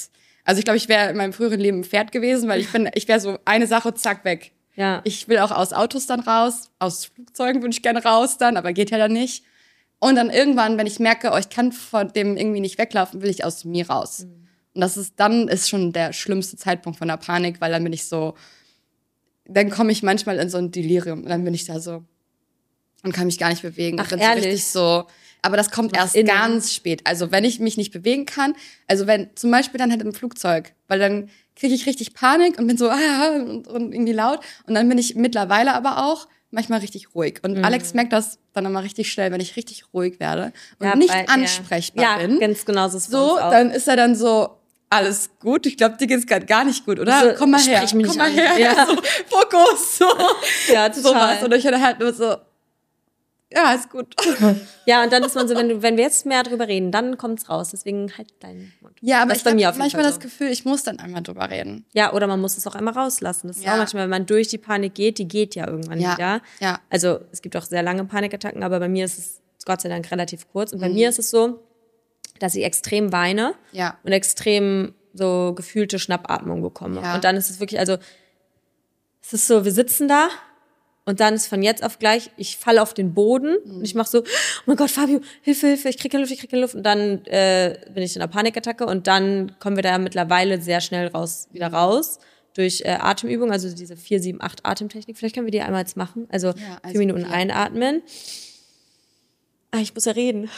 Also ich glaube, ich wäre in meinem früheren Leben ein Pferd gewesen, weil ich wäre so eine Sache, zack, weg. Ja. Ich will auch aus Autos dann raus, aus Flugzeugen würde ich gerne raus dann, aber geht ja dann nicht. Und dann irgendwann, wenn ich merke, ich kann von dem irgendwie nicht weglaufen, will ich aus mir raus. Und dann ist schon der schlimmste Zeitpunkt von der Panik, weil dann bin ich so, dann komme ich manchmal in so ein Delirium und dann bin ich da so und kann mich gar nicht bewegen. Ach, und ehrlich? So richtig so, aber das kommt erst ganz spät. Also wenn ich mich nicht bewegen kann, also wenn zum Beispiel dann halt im Flugzeug, weil dann kriege ich richtig Panik und bin so und irgendwie laut. Und dann bin ich mittlerweile aber auch manchmal richtig ruhig. Und Alex merkt das dann immer richtig schnell, wenn ich richtig ruhig werde und nicht ansprechbar bin. Ja, ganz genau so ist es so, auch. dann ist er dann so, alles gut, ich glaube, dir geht's gerade gar nicht gut, oder? Also, komm mal her, sprich mich komm nicht mal an. her. Ja. So, Fokus, so. Ja, total. Sowas. Und ich hatte halt nur so, ja, ist gut. Ja, und dann ist man so, wenn wir jetzt mehr drüber reden, dann kommt's raus. Deswegen halt deinen Mund. Ja, aber das ich bei mir habe auf jeden manchmal Fall das Gefühl, ich muss dann einmal drüber reden. Ja, oder man muss es auch einmal rauslassen. Das ist Ja. auch manchmal, wenn man durch die Panik geht, die geht ja irgendwann wieder. Ja. Also es gibt auch sehr lange Panikattacken, aber bei mir ist es Gott sei Dank relativ kurz. Und bei mir ist es so, dass ich extrem weine und extrem so gefühlte Schnappatmung bekomme. Ja. Und dann ist es wirklich, also es ist so, wir sitzen da und dann ist von jetzt auf gleich, ich falle auf den Boden und ich mache so, oh mein Gott, Fabio, Hilfe, Hilfe, ich krieg keine Luft. Und dann bin ich in einer Panikattacke und dann kommen wir da mittlerweile sehr schnell wieder raus durch Atemübungen, also diese 4, 7, 8 Atemtechnik. Vielleicht können wir die einmal jetzt machen. Also 4 Minuten einatmen. Ich muss ja reden.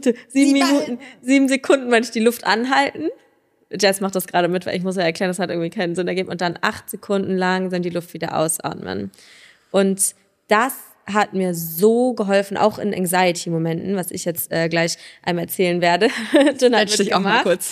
7 Sekunden, wenn ich die Luft anhalten. Jess macht das gerade mit, weil ich muss ja erklären, das hat irgendwie keinen Sinn ergeben. Und dann 8 Sekunden langsam die Luft wieder ausatmen. Und das hat mir so geholfen, auch in Anxiety-Momenten, was ich jetzt gleich einmal erzählen werde. Dann hat dich auch mal kurz.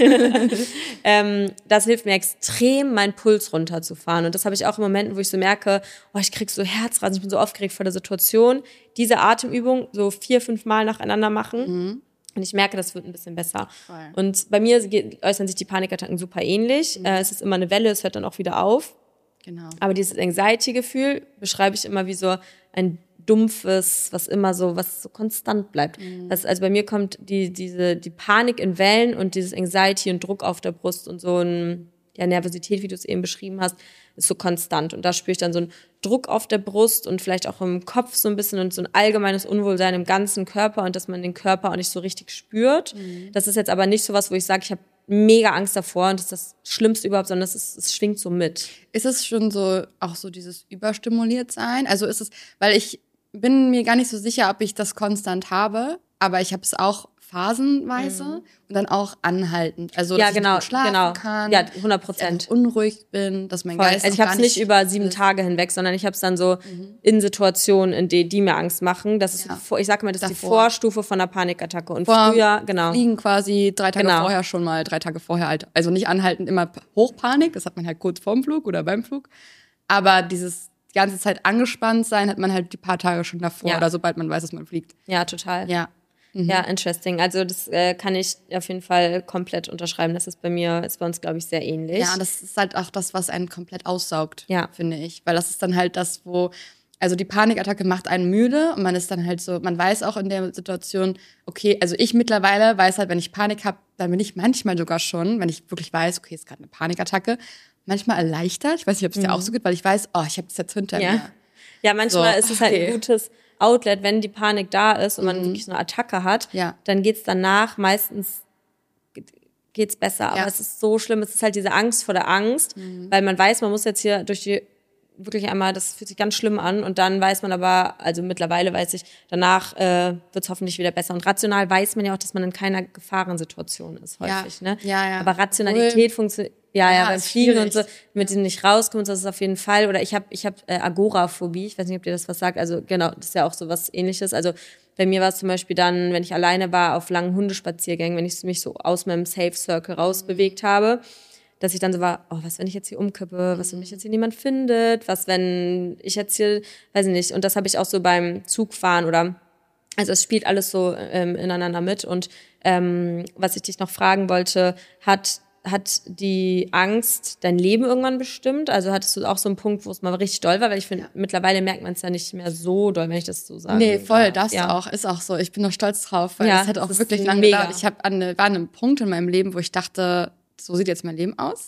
Das hilft mir extrem, meinen Puls runterzufahren. Und das habe ich auch in Momenten, wo ich so merke, ich krieg so Herzrasen, ich bin so aufgeregt vor der Situation. Diese Atemübung so 4, 5 Mal nacheinander machen. Und ich merke, das wird ein bisschen besser. Voll. Und bei mir äußern sich die Panikattacken super ähnlich. Es ist immer eine Welle, es hört dann auch wieder auf. Genau. Aber dieses Anxiety-Gefühl beschreibe ich immer wie so ein dumpfes, was so konstant bleibt. Also bei mir kommt die Panik in Wellen und dieses Anxiety und Druck auf der Brust und so ein Nervosität, wie du es eben beschrieben hast, ist so konstant. Und da spüre ich dann so einen Druck auf der Brust und vielleicht auch im Kopf so ein bisschen und so ein allgemeines Unwohlsein im ganzen Körper und dass man den Körper auch nicht so richtig spürt. Das ist jetzt aber nicht so was, wo ich sage, ich habe mega Angst davor und das ist das Schlimmste überhaupt, sondern es schwingt so mit. Ist es schon so, auch so dieses überstimuliert sein? Also ist es, weil ich bin mir gar nicht so sicher, ob ich das konstant habe, aber ich habe es auch phasenweise und dann auch anhaltend. Also, dass ich nicht schlafen kann. Ja, 100%. Unruhig bin, dass mein Voll. Geist Also ich habe es nicht über 7 Tage hinweg, sondern ich habe es dann so in Situationen, in die mir Angst machen. Das ist, ich sage mal, das ist die Vorstufe von einer Panikattacke. Und früher, fliegen quasi 3 Tage vorher schon mal, 3 Tage vorher halt. Also nicht anhalten, immer Hochpanik, das hat man halt kurz vorm Flug oder beim Flug. Aber dieses die ganze Zeit angespannt sein, hat man halt die paar Tage schon davor oder sobald man weiß, dass man fliegt. Ja, total. Ja. Ja, interesting. Also das kann ich auf jeden Fall komplett unterschreiben. Das ist bei uns, glaube ich, sehr ähnlich. Ja, und das ist halt auch das, was einen komplett aussaugt, ja, finde ich. Weil das ist dann halt das, also die Panikattacke macht einen müde und man ist dann halt so, man weiß auch in der Situation, okay, also ich mittlerweile weiß halt, wenn ich Panik habe, dann bin ich manchmal sogar schon, wenn ich wirklich weiß, okay, ist gerade eine Panikattacke, manchmal erleichtert. Ich weiß nicht, ob es dir auch so geht, weil ich weiß, ich habe das jetzt hinter mir. Ja, manchmal ist es halt ein gutes Outlet, wenn die Panik da ist und man wirklich so eine Attacke hat, dann geht's danach meistens geht's besser. Aber es ist so schlimm, es ist halt diese Angst vor der Angst, weil man weiß, man muss jetzt hier durch die wirklich einmal, das fühlt sich ganz schlimm an und dann weiß man aber, also mittlerweile weiß ich, danach wird's hoffentlich wieder besser. Und rational weiß man ja auch, dass man in keiner Gefahrensituation ist häufig. Ne? Ja. Aber Rationalität funktioniert, beim Fliegen und so, mit denen nicht rauskommen, das ist auf jeden Fall. Oder ich hab Agoraphobie, ich weiß nicht, ob dir das was sagt. Also genau, das ist ja auch so was Ähnliches. Also bei mir war es zum Beispiel dann, wenn ich alleine war auf langen Hundespaziergängen, wenn ich mich so aus meinem Safe Circle rausbewegt habe, dass ich dann so war, was, wenn ich jetzt hier umkippe, was, wenn mich jetzt hier niemand findet, was, wenn ich jetzt hier, weiß ich nicht. Und das habe ich auch so beim Zugfahren oder, also es spielt alles so ineinander mit. Und was ich dich noch fragen wollte, hat die Angst dein Leben irgendwann bestimmt? Also hattest du auch so einen Punkt, wo es mal richtig doll war? Weil ich finde, mittlerweile merkt man es ja nicht mehr so doll, wenn ich das so sage. Nee, voll, das auch, ist auch so. Ich bin noch stolz drauf, weil es hat auch wirklich lange gedauert. Ich war an einem Punkt in meinem Leben, wo ich dachte, so sieht jetzt mein Leben aus.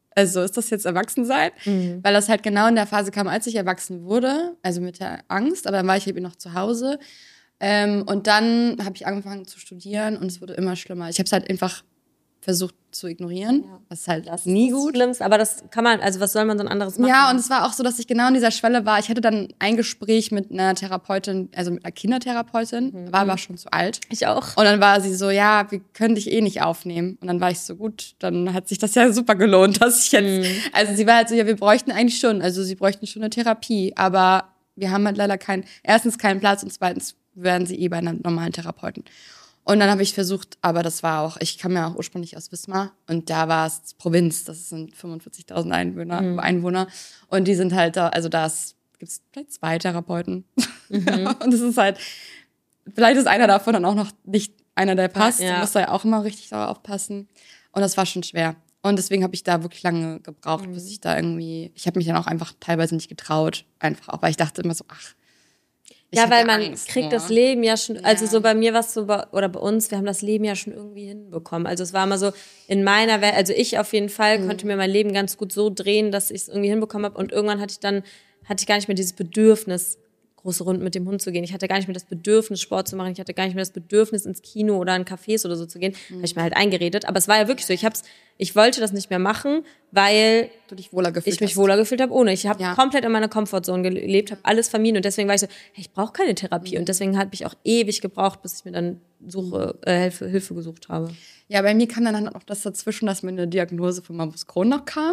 Also ist das jetzt Erwachsensein? Weil das halt genau in der Phase kam, als ich erwachsen wurde, also mit der Angst, aber dann war ich eben noch zu Hause. Und dann habe ich angefangen zu studieren und es wurde immer schlimmer. Ich habe es halt einfach versucht zu ignorieren, was halt Das nie ist das gut. Schlimmste, aber das kann man, also was soll man so ein anderes machen? Ja, und es war auch so, dass ich genau an dieser Schwelle war. Ich hatte dann ein Gespräch mit einer Therapeutin, also mit einer Kindertherapeutin, war aber schon zu alt. Ich auch. Und dann war sie so, ja, wir können dich eh nicht aufnehmen. Und dann war ich so, gut, dann hat sich das ja super gelohnt, dass ich jetzt, also sie war halt so, ja, wir bräuchten eigentlich schon, also sie bräuchten schon eine Therapie, aber wir haben halt leider erstens keinen Platz und zweitens wären sie eh bei einem normalen Therapeuten. Und dann habe ich versucht, aber das war auch, ich kam ja auch ursprünglich aus Wismar und da war es Provinz, das sind 45.000 Einwohner und die sind halt da, also da gibt es vielleicht 2 Therapeuten und es ist halt, vielleicht ist einer davon dann auch noch nicht einer, der passt, du musst da ja auch immer richtig darauf aufpassen und das war schon schwer. Und deswegen habe ich da wirklich lange gebraucht, bis ich da irgendwie, ich habe mich dann auch einfach teilweise nicht getraut, einfach auch, weil ich dachte immer so, ach, ja, weil man kriegt das Leben ja schon, also so bei mir war es so, oder bei uns, wir haben das Leben ja schon irgendwie hinbekommen. Also es war immer so, in meiner Welt, also ich auf jeden Fall konnte mir mein Leben ganz gut so drehen, dass ich es irgendwie hinbekommen habe. Und irgendwann hatte ich gar nicht mehr dieses Bedürfnis, große Runden mit dem Hund zu gehen. Ich hatte gar nicht mehr das Bedürfnis, Sport zu machen. Ich hatte gar nicht mehr das Bedürfnis, ins Kino oder in Cafés oder so zu gehen. Habe ich mir halt eingeredet. Aber es war ja wirklich so. Ich wollte das nicht mehr machen, weil du dich wohler gefühlt ich mich wohler gefühlt habe ohne. Ich habe komplett in meiner Comfortzone gelebt, habe alles vermieden und deswegen war ich so, hey, ich brauche keine Therapie. Und deswegen habe ich auch ewig gebraucht, bis ich mir dann Hilfe gesucht habe. Ja, bei mir kam dann noch das dazwischen, dass mir eine Diagnose von Morbus Crohn noch kam.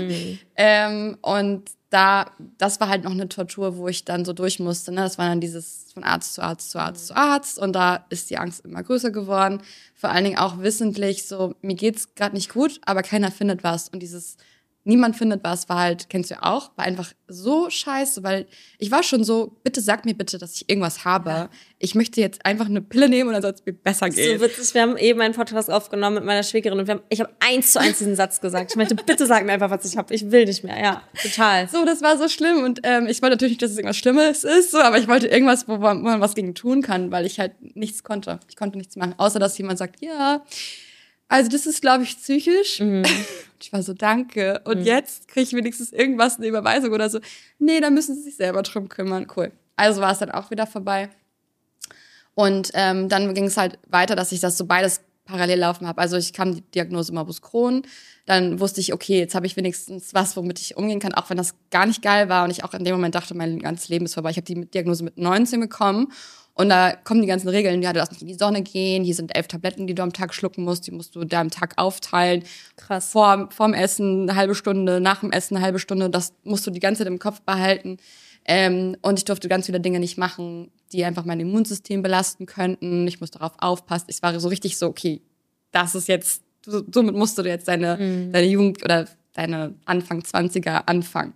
Und das war halt noch eine Tortur, wo ich dann so durch musste. Ne? Das war dann dieses von Arzt zu Arzt zu Arzt zu Arzt. Und da ist die Angst immer größer geworden. Vor allen Dingen auch wissentlich so, mir geht's gerade nicht gut, aber keiner findet was. Und dieses niemand findet was war halt, kennst du ja auch, war einfach so scheiße, weil ich war schon so, bitte sag mir bitte, dass ich irgendwas habe. Ja. Ich möchte jetzt einfach eine Pille nehmen und dann soll es mir besser gehen. So witzig, wir haben eben einen Podcast aufgenommen mit meiner Schwägerin und ich habe 1:1 diesen Satz gesagt. Ich meinte, bitte sag mir einfach, was ich habe. Ich will nicht mehr. Ja, total. So, das war so schlimm und ich wollte natürlich nicht, dass es irgendwas Schlimmes ist, so, aber ich wollte irgendwas, wo man was gegen tun kann, weil ich halt nichts konnte. Ich konnte nichts machen, außer dass jemand sagt, ja, also das ist, glaube ich, psychisch. Und ich war so, danke. Und jetzt kriege ich wenigstens irgendwas, eine Überweisung oder so. Nee, da müssen sie sich selber drum kümmern. Cool. Also war es dann auch wieder vorbei. Und dann ging es halt weiter, dass ich das so beides parallel laufen habe. Also ich kam die Diagnose Morbus Crohn. Dann wusste ich, okay, jetzt habe ich wenigstens was, womit ich umgehen kann, auch wenn das gar nicht geil war. Und ich auch in dem Moment dachte, mein ganzes Leben ist vorbei. Ich habe die Diagnose mit 19 bekommen. Und da kommen die ganzen Regeln, ja, du darfst nicht in die Sonne gehen, hier sind 11 Tabletten, die du am Tag schlucken musst, die musst du da am Tag aufteilen. Krass. Vorm Essen eine halbe Stunde, nach dem Essen eine halbe Stunde, das musst du die ganze Zeit im Kopf behalten. Und ich durfte ganz viele Dinge nicht machen, die einfach mein Immunsystem belasten könnten. Ich musste darauf aufpassen. Ich war so richtig so, okay, das ist jetzt, somit musst du jetzt deine Jugend oder deine Anfang 20er anfangen.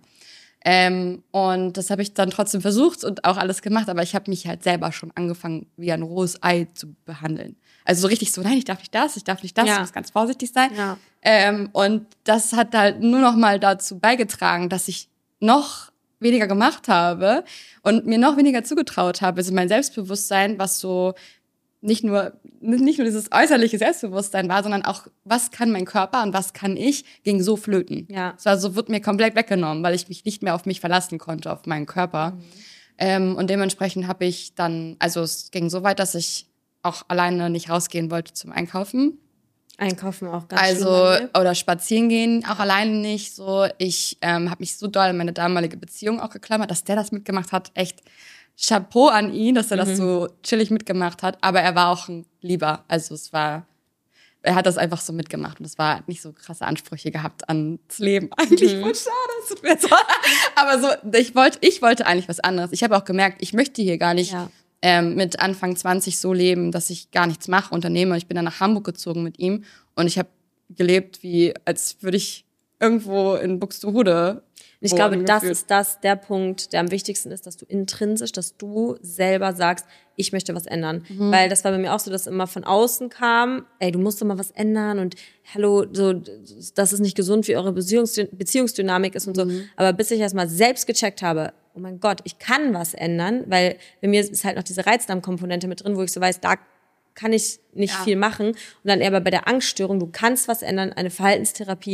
Und das habe ich dann trotzdem versucht und auch alles gemacht, aber ich habe mich halt selber schon angefangen, wie ein rohes Ei zu behandeln. Also so richtig so, nein, ich darf nicht das, ich muss ganz vorsichtig sein. Ja. Und das hat halt nur noch mal dazu beigetragen, dass ich noch weniger gemacht habe und mir noch weniger zugetraut habe. Also mein Selbstbewusstsein, was so nicht nur dieses äußerliche Selbstbewusstsein war, sondern auch, was kann mein Körper und was kann ich, ging so flöten. Ja. Es war so, wird mir komplett weggenommen, weil ich mich nicht mehr auf mich verlassen konnte, auf meinen Körper. Und dementsprechend habe ich dann, also es ging so weit, dass ich auch alleine nicht rausgehen wollte zum Einkaufen. Einkaufen auch ganz Also, schlimm, oder spazieren gehen, auch alleine nicht. So, ich habe mich so doll an meine damalige Beziehung auch geklammert, dass der das mitgemacht hat, echt Chapeau an ihn, dass er das so chillig mitgemacht hat. Aber er war auch ein Lieber. Also er hat das einfach so mitgemacht. Und es war nicht so krasse Ansprüche gehabt ans Leben. Eigentlich voll schade, es tut mir jetzt aber so, ich wollte eigentlich was anderes. Ich habe auch gemerkt, ich möchte hier gar nicht mit Anfang 20 so leben, dass ich gar nichts mache, unternehme. Ich bin dann nach Hamburg gezogen mit ihm und ich habe gelebt, wie als würde ich irgendwo in Buxtehude. Ich glaube, das ist der Punkt, der am wichtigsten ist, dass du intrinsisch, dass du selber sagst, ich möchte was ändern. Weil das war bei mir auch so, dass immer von außen kam, ey, du musst doch mal was ändern und hallo, so, das ist nicht gesund, wie eure Beziehungsdynamik ist und so. Aber bis ich erst mal selbst gecheckt habe, oh mein Gott, ich kann was ändern, weil bei mir ist halt noch diese Reizdarmkomponente mit drin, wo ich so weiß, da kann ich nicht viel machen. Und dann eher bei der Angststörung, du kannst was ändern, eine Verhaltenstherapie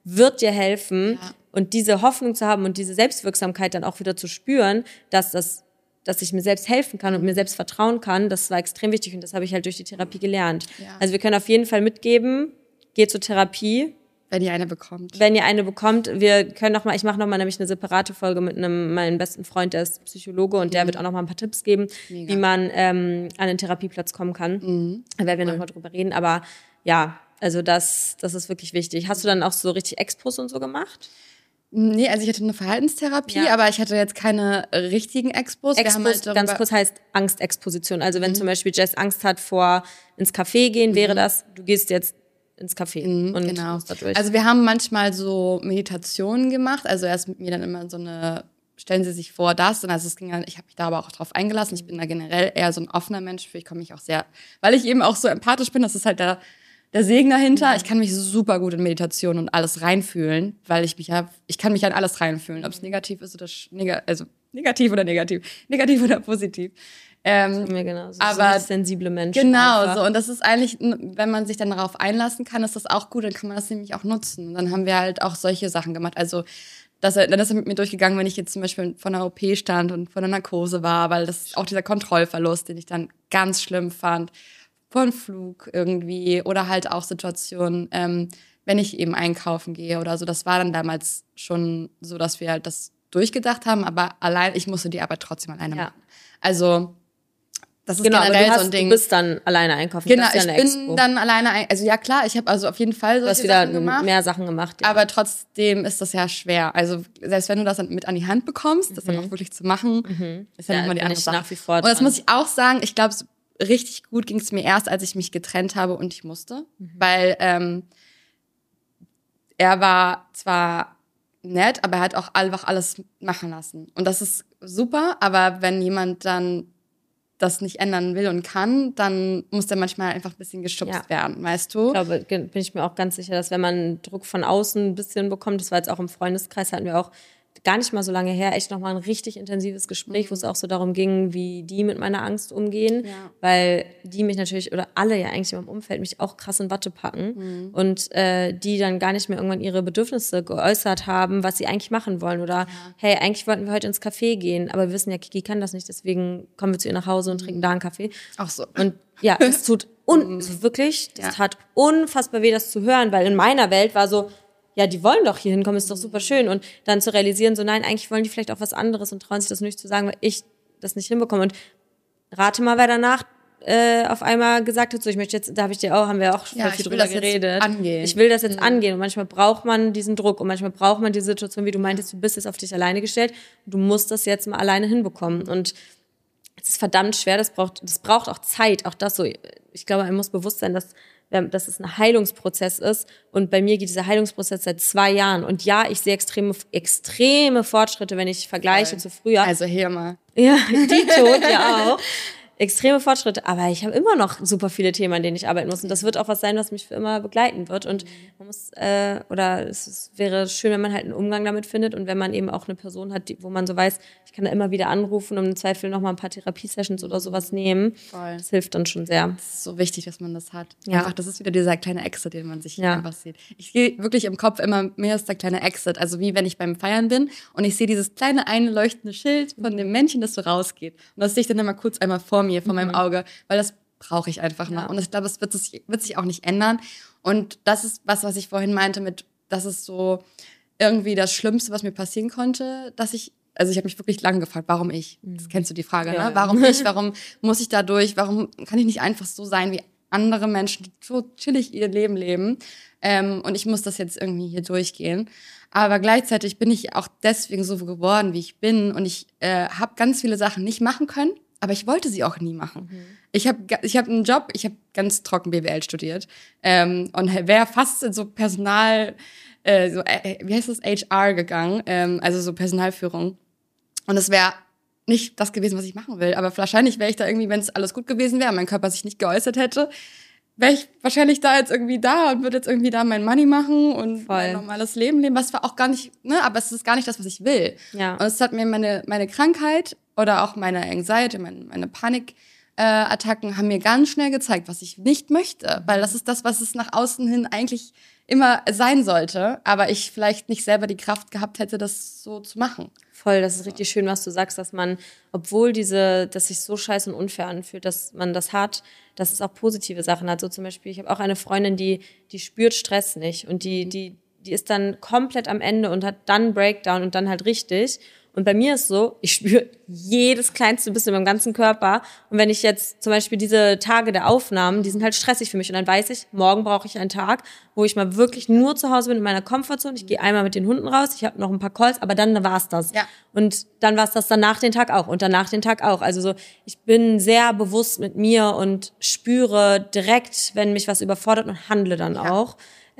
wird dir helfen. Ja. Und diese Hoffnung zu haben und diese Selbstwirksamkeit dann auch wieder zu spüren, dass ich mir selbst helfen kann und mir selbst vertrauen kann, das war extrem wichtig und das habe ich halt durch die Therapie gelernt. Ja. Also wir können auf jeden Fall mitgeben, geht zur Therapie. Wenn ihr eine bekommt. Wir können ich mache nochmal nämlich eine separate Folge mit meinem besten Freund, der ist Psychologe und der wird auch nochmal ein paar Tipps geben, wie man an den Therapieplatz kommen kann. Da werden wir nochmal drüber reden, aber ja, also das ist wirklich wichtig. Hast du dann auch so richtig Expos und so gemacht? Nee, also ich hatte eine Verhaltenstherapie, aber ich hatte jetzt keine richtigen Expos. Ganz kurz heißt Angstexposition. Also wenn zum Beispiel Jess Angst hat vor ins Café gehen, wäre das, du gehst jetzt ins Café und genau. musst da durch. Also wir haben manchmal so Meditationen gemacht. Also er ist mit mir dann immer stellen Sie sich vor, das. Und also ich habe mich da aber auch drauf eingelassen. Ich bin da generell eher so ein offener Mensch. Ich komme mich auch weil ich eben auch so empathisch bin, das ist halt der Segen dahinter. Ich kann mich super gut in Meditation und alles reinfühlen, weil ich kann mich an alles reinfühlen, ob es negativ ist oder negativ oder positiv. Mir genau, aber so sensible Menschen. Genau, einfach. so. Und das ist eigentlich, wenn man sich dann darauf einlassen kann, ist das auch gut, dann kann man das nämlich auch nutzen. Und dann haben wir halt auch solche Sachen gemacht. Also, dann ist er mit mir durchgegangen, wenn ich jetzt zum Beispiel vor einer OP stand und vor einer Narkose war, weil das auch dieser Kontrollverlust, den ich dann ganz schlimm fand, vor einem Flug irgendwie oder halt auch Situationen, wenn ich eben einkaufen gehe oder so. Das war dann damals schon so, dass wir halt das durchgedacht haben, aber ich musste die Arbeit trotzdem alleine machen. Also das ist generell so ein Ding. Du bist dann alleine einkaufen. Genau, ich bin dann alleine, also ja klar, ich habe also auf jeden Fall solche Sachen gemacht. Mehr Sachen gemacht. Ja. Aber trotzdem ist das ja schwer. Also selbst wenn du das dann mit an die Hand bekommst, das dann auch wirklich zu machen, ist ja nochmal die andere Sache. Nach wie vor und das muss ich auch sagen, ich glaube, richtig gut ging es mir erst, als ich mich getrennt habe und ich musste. Weil er war zwar nett, aber er hat auch einfach alles machen lassen. Und das ist super, aber wenn jemand dann das nicht ändern will und kann, dann muss der manchmal einfach ein bisschen geschubst werden, weißt du? Ich glaube, bin ich mir auch ganz sicher, dass wenn man Druck von außen ein bisschen bekommt, das war jetzt auch im Freundeskreis, hatten wir auch gar nicht mal so lange her, echt nochmal ein richtig intensives Gespräch, wo es auch so darum ging, wie die mit meiner Angst umgehen, weil die mich natürlich, oder alle ja eigentlich in meinem Umfeld, mich auch krass in Watte packen und die dann gar nicht mehr irgendwann ihre Bedürfnisse geäußert haben, was sie eigentlich machen wollen oder hey, eigentlich wollten wir heute ins Café gehen, aber wir wissen ja, Kiki kann das nicht, deswegen kommen wir zu ihr nach Hause und trinken da einen Kaffee. Auch so. Und ja, es tut wirklich, das tat unfassbar weh, das zu hören, weil in meiner Welt war so, ja, die wollen doch hier hinkommen, ist doch super schön. Und dann zu realisieren, so nein, eigentlich wollen die vielleicht auch was anderes und trauen sich das nicht zu sagen, weil ich das nicht hinbekomme. Und rate mal, wer danach auf einmal gesagt hat, so ich möchte jetzt, haben wir auch voll viel drüber geredet. Ich will das jetzt angehen. Und manchmal braucht man diesen Druck und manchmal braucht man die Situation, wie du meintest, du bist jetzt auf dich alleine gestellt und du musst das jetzt mal alleine hinbekommen. Und es ist verdammt schwer, das braucht auch Zeit, auch das so. Ich glaube, man muss bewusst sein, dass es ein Heilungsprozess ist. Und bei mir geht dieser Heilungsprozess seit 2 Jahren. Und ja, ich sehe extreme Fortschritte, wenn ich vergleiche zu früher. Also hier mal. Ja, die Tod ja auch. Extreme Fortschritte, aber ich habe immer noch super viele Themen, an denen ich arbeiten muss. Und das wird auch was sein, was mich für immer begleiten wird. Und man muss, es wäre schön, wenn man halt einen Umgang damit findet und wenn man eben auch eine Person hat, wo man so weiß, ich kann da immer wieder anrufen und im Zweifel noch mal ein paar Therapiesessions oder sowas nehmen. Voll. Das hilft dann schon sehr. Das ist so wichtig, dass man das hat. Ja. Einfach, das ist wieder dieser kleine Exit, den man sich einfach sieht. Ich sehe wirklich im Kopf immer, mir ist der kleine Exit. Also wie wenn ich beim Feiern bin und ich sehe dieses kleine einleuchtende Schild von dem Männchen, das so rausgeht. Und das sehe ich dann immer kurz einmal vor meinem Auge, weil das brauche ich einfach noch. Und ich glaube, es wird sich auch nicht ändern. Und das ist was ich vorhin meinte das ist so irgendwie das Schlimmste, was mir passieren konnte, ich habe mich wirklich lange gefragt, warum ich? Das kennst du die Frage, ne? Warum ich? Warum muss ich da durch? Warum kann ich nicht einfach so sein wie andere Menschen, die so chillig ihr Leben leben? Und ich muss das jetzt irgendwie hier durchgehen. Aber gleichzeitig bin ich auch deswegen so geworden, wie ich bin. Und ich habe ganz viele Sachen nicht machen können. Aber ich wollte sie auch nie machen. Ich hab einen Job, ich habe ganz trocken BWL studiert und wäre fast in so Personal, wie heißt das, HR gegangen, also so Personalführung. Und es wäre nicht das gewesen, was ich machen will. Aber wahrscheinlich wäre ich da irgendwie, wenn es alles gut gewesen wäre, mein Körper sich nicht geäußert hätte, wäre ich wahrscheinlich da jetzt irgendwie da und würde jetzt irgendwie da mein Money machen und mein normales Leben leben, was war auch gar nicht, ne, aber es ist gar nicht das, was ich will. Ja. Und es hat mir meine Krankheit oder auch meine Anxiety, meine Panik Attacken haben mir ganz schnell gezeigt, was ich nicht möchte. Weil das ist das, was es nach außen hin eigentlich immer sein sollte. Aber ich vielleicht nicht selber die Kraft gehabt hätte, das so zu machen. Voll, das ist richtig schön, was du sagst, dass man, obwohl dass sich so scheiße und unfair anfühlt, dass man das hat, dass es auch positive Sachen hat. So zum Beispiel, ich habe auch eine Freundin, die spürt Stress nicht und die ist dann komplett am Ende und hat dann Breakdown und dann halt richtig. Und bei mir ist so, ich spüre jedes kleinste bisschen in meinem ganzen Körper. Und wenn ich jetzt zum Beispiel diese Tage der Aufnahmen, die sind halt stressig für mich. Und dann weiß ich, morgen brauche ich einen Tag, wo ich mal wirklich nur zu Hause bin in meiner Komfortzone. Ich gehe einmal mit den Hunden raus, ich habe noch ein paar Calls, aber dann war's das. Ja. Und dann war's das danach den Tag auch und danach den Tag auch. Also so, ich bin sehr bewusst mit mir und spüre direkt, wenn mich was überfordert und handle dann auch.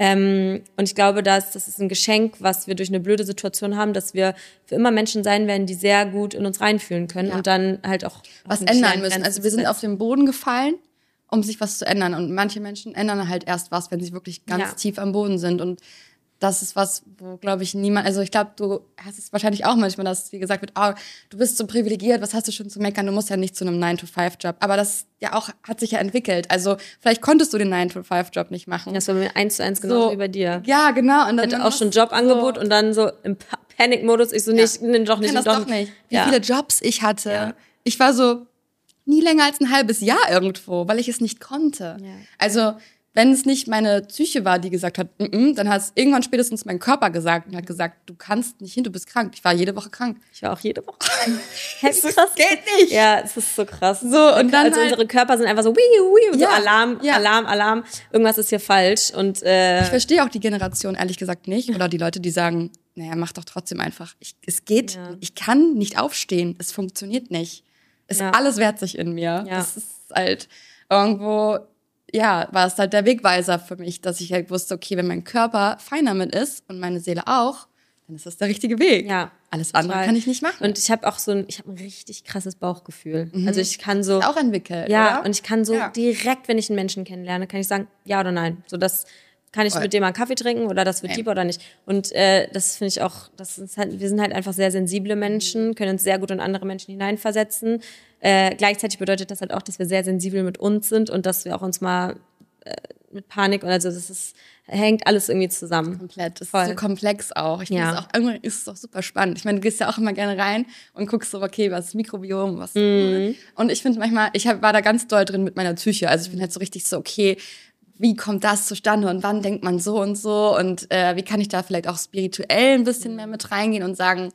Und ich glaube, das ist ein Geschenk, was wir durch eine blöde Situation haben, dass wir für immer Menschen sein werden, die sehr gut in uns reinfühlen können und dann halt auch was ändern müssen. Also wir sind auf den Boden gefallen, um sich was zu ändern. Und manche Menschen ändern halt erst was, wenn sie wirklich ganz tief am Boden sind. Und das ist was, wo, glaube ich, niemand, also ich glaube, du hast es wahrscheinlich auch manchmal, dass dir gesagt wird, du bist so privilegiert, was hast du schon zu meckern, du musst ja nicht zu einem 9-to-5-Job. Aber das ja auch, hat sich ja entwickelt. Also vielleicht konntest du den 9-to-5-Job nicht machen. Das war mir 1:1 genauso wie bei dir. Ja, genau. Und dann ich hatte auch schon ein Jobangebot und dann so im Panikmodus, ich so nicht, doch nicht. Doch nicht. Wie viele Jobs ich hatte. Ja. Ich war so nie länger als ein halbes Jahr irgendwo, weil ich es nicht konnte. Ja. Also wenn es nicht meine Psyche war, die gesagt hat, dann hat es irgendwann spätestens mein Körper gesagt und hat gesagt, du kannst nicht hin, du bist krank. Ich war jede Woche krank. Ich war auch jede Woche krank. Das geht nicht. Ja, es ist so krass. So, und dann also unsere Körper sind einfach so, so Alarm, irgendwas ist hier falsch. Und ich verstehe auch die Generation ehrlich gesagt nicht oder die Leute, die sagen, naja, mach doch trotzdem einfach. Es geht, ich kann nicht aufstehen, es funktioniert nicht. Alles wehrt sich in mir. Ja. Das ist halt irgendwo... Ja, war es halt der Wegweiser für mich, dass ich halt wusste, okay, wenn mein Körper fein damit ist und meine Seele auch, dann ist das der richtige Weg. Ja. Alles andere kann ich nicht machen. Und ich habe auch ein richtig krasses Bauchgefühl. Also ich kann so... Ist auch entwickelt, ja, oder? und ich kann so direkt, wenn ich einen Menschen kennenlerne, kann ich sagen, ja oder nein. So, das kann ich mit dem mal einen Kaffee trinken oder das wird lieber oder nicht. Und das finde ich auch, wir sind halt einfach sehr sensible Menschen, können uns sehr gut in andere Menschen hineinversetzen. Gleichzeitig bedeutet das halt auch, dass wir sehr sensibel mit uns sind und dass wir auch uns mal mit Panik und also hängt alles irgendwie zusammen. Komplett. Das ist so komplex auch. Ich finde es auch, irgendwann ist es auch super spannend. Ich meine, du gehst ja auch immer gerne rein und guckst so, okay, was ist Mikrobiom, was und ich finde manchmal, war da ganz doll drin mit meiner Psyche. Also ich bin halt so richtig so, okay, wie kommt das zustande und wann denkt man so und wie kann ich da vielleicht auch spirituell ein bisschen mehr mit reingehen und sagen,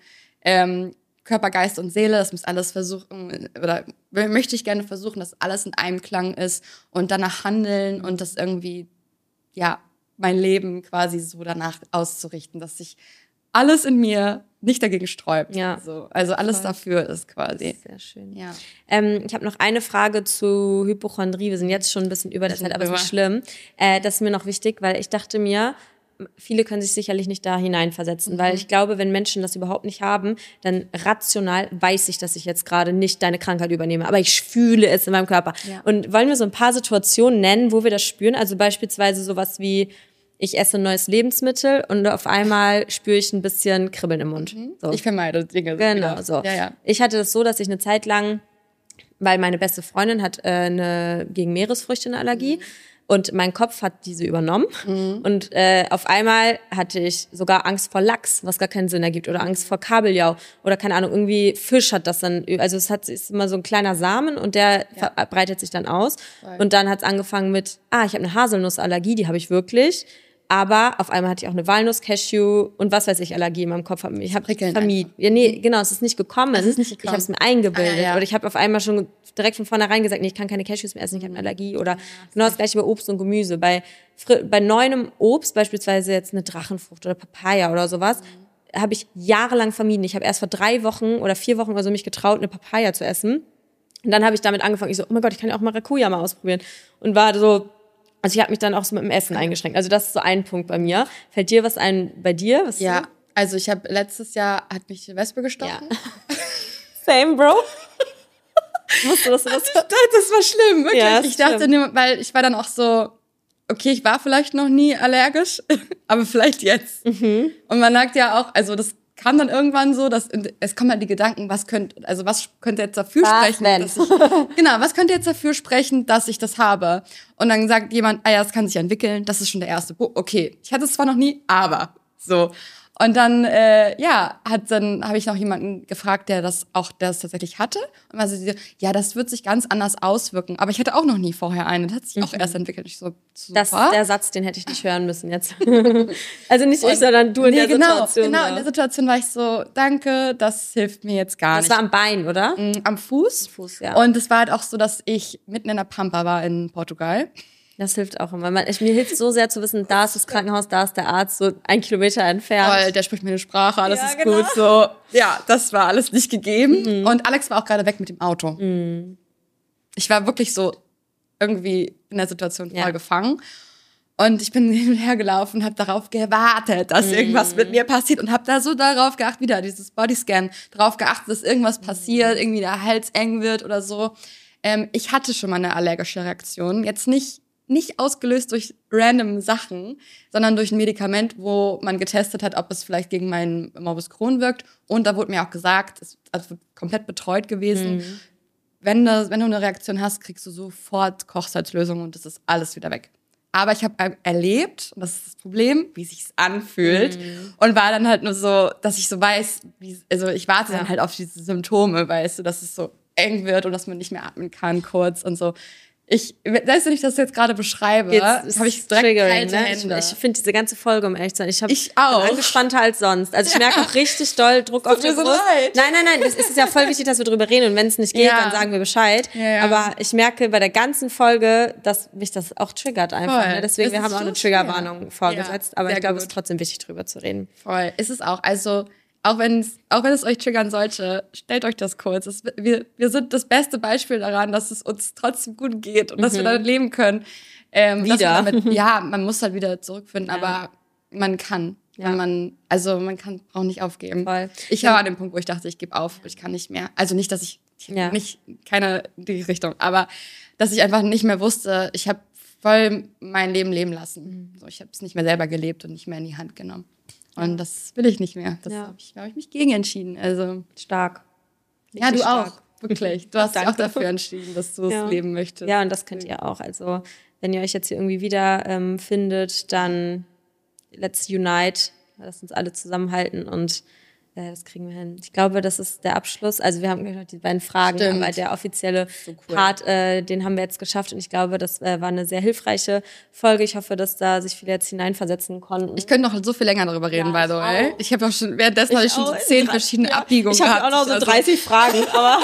Körper, Geist und Seele, das muss alles versuchen, oder möchte ich gerne versuchen, dass alles in einem Klang ist und danach handeln und das irgendwie, mein Leben quasi so danach auszurichten, dass sich alles in mir nicht dagegen sträubt. Ja. Also alles dafür ist quasi. Sehr schön. Ja. Ich habe noch eine Frage zu Hypochondrie. Wir sind jetzt schon ein bisschen über der Zeit, aber ist nicht schlimm. Das ist mir noch wichtig, weil ich dachte mir, viele können sich sicherlich nicht da hineinversetzen, weil ich glaube, wenn Menschen das überhaupt nicht haben, dann rational weiß ich, dass ich jetzt gerade nicht deine Krankheit übernehme, aber ich fühle es in meinem Körper. Ja. Und wollen wir so ein paar Situationen nennen, wo wir das spüren? Also beispielsweise sowas wie, ich esse ein neues Lebensmittel und auf einmal spüre ich ein bisschen Kribbeln im Mund. So. Ich vermeide Dinge. Genau, so. Ja. Ich hatte das so, dass ich eine Zeit lang, weil meine beste Freundin hat gegen Meeresfrüchte eine Allergie, und mein Kopf hat diese übernommen. Und auf einmal hatte ich sogar Angst vor Lachs, was gar keinen Sinn ergibt. Oder Angst vor Kabeljau. Oder keine Ahnung, irgendwie Fisch hat das dann... Also ist immer so ein kleiner Samen und der breitet sich dann aus. Und dann hat es angefangen mit, ich habe eine Haselnussallergie, die habe ich wirklich. Aber auf einmal hatte ich auch eine Walnuss, Cashew und was weiß ich, Allergie in meinem Kopf. Ich habe vermieden. Ja, nee, genau, es ist nicht gekommen. Ich habe es mir eingebildet. Oder ich habe auf einmal schon direkt von vornherein gesagt, nee, ich kann keine Cashews mehr essen, ich habe eine Allergie. Oder genau das gleiche bei Obst und Gemüse. Bei neuem Obst, beispielsweise jetzt eine Drachenfrucht oder Papaya oder sowas, habe ich jahrelang vermieden. Ich habe erst vor 3 Wochen oder 4 Wochen oder so mich getraut, eine Papaya zu essen. Und dann habe ich damit angefangen. Ich so, oh mein Gott, ich kann ja auch Maracuja mal ausprobieren. Und war so... Also ich habe mich dann auch so mit dem Essen eingeschränkt. Also das ist so ein Punkt bei mir. Fällt dir was ein bei dir? Also ich habe letztes Jahr, hat mich die Wespe gestochen. Ja. Same, Bro. Musst du das war schlimm, wirklich. Ja, ich dachte, weil ich war dann auch so, okay, ich war vielleicht noch nie allergisch, aber vielleicht jetzt. Und man sagt ja auch, also das kam dann irgendwann so, dass es kommen halt die Gedanken, was könnte jetzt dafür sprechen, was könnte jetzt dafür sprechen, dass ich das habe? Und dann sagt jemand, das kann sich entwickeln, das ist schon der erste Punkt. Okay, ich hatte es zwar noch nie, aber so. Und dann, habe ich noch jemanden gefragt, der das tatsächlich hatte. Und also das wird sich ganz anders auswirken. Aber ich hatte auch noch nie vorher eine. Das hat sich auch erst entwickelt. Ich so, super. Der Satz, den hätte ich nicht hören müssen jetzt. Also nicht ich, sondern du in der Situation. Genau, in der Situation war ich so, danke, das hilft mir jetzt gar nicht. Das war am Bein, oder? Am Fuß. Ja. Und es war halt auch so, dass ich mitten in der Pampa war in Portugal. Das hilft auch immer. Mir hilft so sehr zu wissen, da ist das Krankenhaus, da ist der Arzt, so 1 Kilometer entfernt. Voll, der spricht mir eine Sprache, alles ist gut. So, ja, das war alles nicht gegeben. Und Alex war auch gerade weg mit dem Auto. Ich war wirklich so irgendwie in der Situation voll gefangen. Und ich bin hin und her gelaufen, habe darauf gewartet, dass irgendwas mit mir passiert und habe da so darauf geachtet, wieder dieses Bodyscan, darauf geachtet, dass irgendwas passiert, irgendwie der Hals eng wird oder so. Ich hatte schon mal eine allergische Reaktion, jetzt nicht ausgelöst durch random Sachen, sondern durch ein Medikament, wo man getestet hat, ob es vielleicht gegen meinen Morbus Crohn wirkt. Und da wurde mir auch gesagt, es wird komplett betreut gewesen. Wenn du eine Reaktion hast, kriegst du sofort Kochsalzlösung und das ist alles wieder weg. Aber ich habe erlebt, und das ist das Problem, wie sich's anfühlt. Und war dann halt nur so, dass ich so weiß, ich warte dann halt auf diese Symptome, weißt du, dass es so eng wird und dass man nicht mehr atmen kann kurz und so. Weißt du nicht, dass ich das jetzt gerade beschreibe, habe ich direkt kalte Hände. Ich finde diese ganze Folge, um ehrlich zu sein, ich auch. Bin angespannter als sonst. Also ich merke auch richtig doll Druck auf der Brust. Nein, es ist ja voll wichtig, dass wir drüber reden und wenn es nicht geht, dann sagen wir Bescheid. Ja. Aber ich merke bei der ganzen Folge, dass mich das auch triggert einfach. Ne? Deswegen, wir haben auch eine Triggerwarnung vorgesetzt, aber ich glaube, es ist trotzdem wichtig, drüber zu reden. Voll, ist es auch. Also auch wenn es euch triggern sollte, stellt euch das kurz. Wir sind das beste Beispiel daran, dass es uns trotzdem gut geht und dass wir damit leben können. Wieder. Man muss halt wieder zurückfinden, aber man kann. Ja. Braucht nicht aufgeben. Voll. Ich war an dem Punkt, wo ich dachte, ich gebe auf, ich kann nicht mehr. Also nicht, dass keine die Richtung, aber dass ich einfach nicht mehr wusste, ich habe voll mein Leben leben lassen. So, ich habe es nicht mehr selber gelebt und nicht mehr in die Hand genommen. Und das will ich nicht mehr. Das habe ich mich gegen entschieden. Also stark. Ja, du auch. Wirklich. Du hast dich auch dafür entschieden, dass du es leben möchtest. Ja, und das könnt ihr auch. Also, wenn ihr euch jetzt hier irgendwie wieder findet, dann let's unite. Lasst uns alle zusammenhalten und das kriegen wir hin. Ich glaube, das ist der Abschluss. Also wir haben gleich noch die beiden Fragen, aber der offizielle Part, den haben wir jetzt geschafft und ich glaube, das war eine sehr hilfreiche Folge. Ich hoffe, dass da sich viele jetzt hineinversetzen konnten. Ich könnte noch so viel länger darüber reden, by the way. Ich habe auch schon, währenddessen habe ich schon so 10 verschiedene Abbiegungen gehabt. Ich habe auch noch so 30 Fragen, aber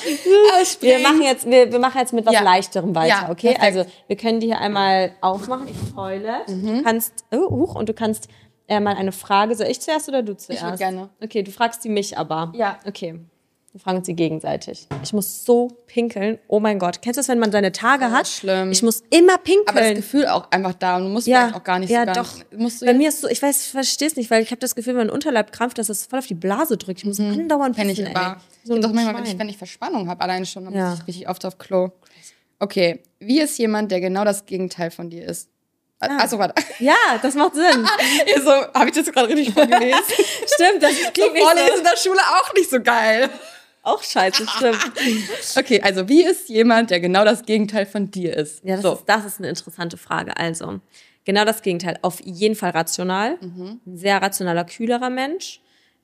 wir machen jetzt mit was Leichterem weiter, okay? Perfekt. Also wir können die hier einmal aufmachen. Ich heule. Du kannst, und du kannst mal eine Frage. Soll ich zuerst oder du zuerst? Ich würde gerne. Okay, du fragst die mich aber. Ja. Okay. Wir fragen uns die gegenseitig. Ich muss so pinkeln. Oh mein Gott. Kennst du das, wenn man seine Tage hat? Schlimm. Ich muss immer pinkeln. Aber das Gefühl auch einfach da. Und du musst vielleicht auch gar nicht so doch. Bei mir ist so, ich verstehe es nicht, weil ich habe das Gefühl, wenn mein Unterleib krampft, dass das voll auf die Blase drückt. Ich muss andauernd pissen. Kenn ich aber. So doch manchmal, wenn ich Verspannung habe, alleine schon, dann muss ich richtig oft auf Klo. Okay. Wie ist jemand, der genau das Gegenteil von dir ist? Also, warte. Ja, das macht Sinn. So, habe ich das gerade richtig vorgelesen? Stimmt, das klingt nicht Vorlesen in der Schule auch nicht so geil. Auch scheiße, stimmt. Okay, also wie ist jemand, der genau das Gegenteil von dir ist? Ja, das ist eine interessante Frage. Also, genau das Gegenteil. Auf jeden Fall rational. Ein sehr rationaler, kühlerer Mensch.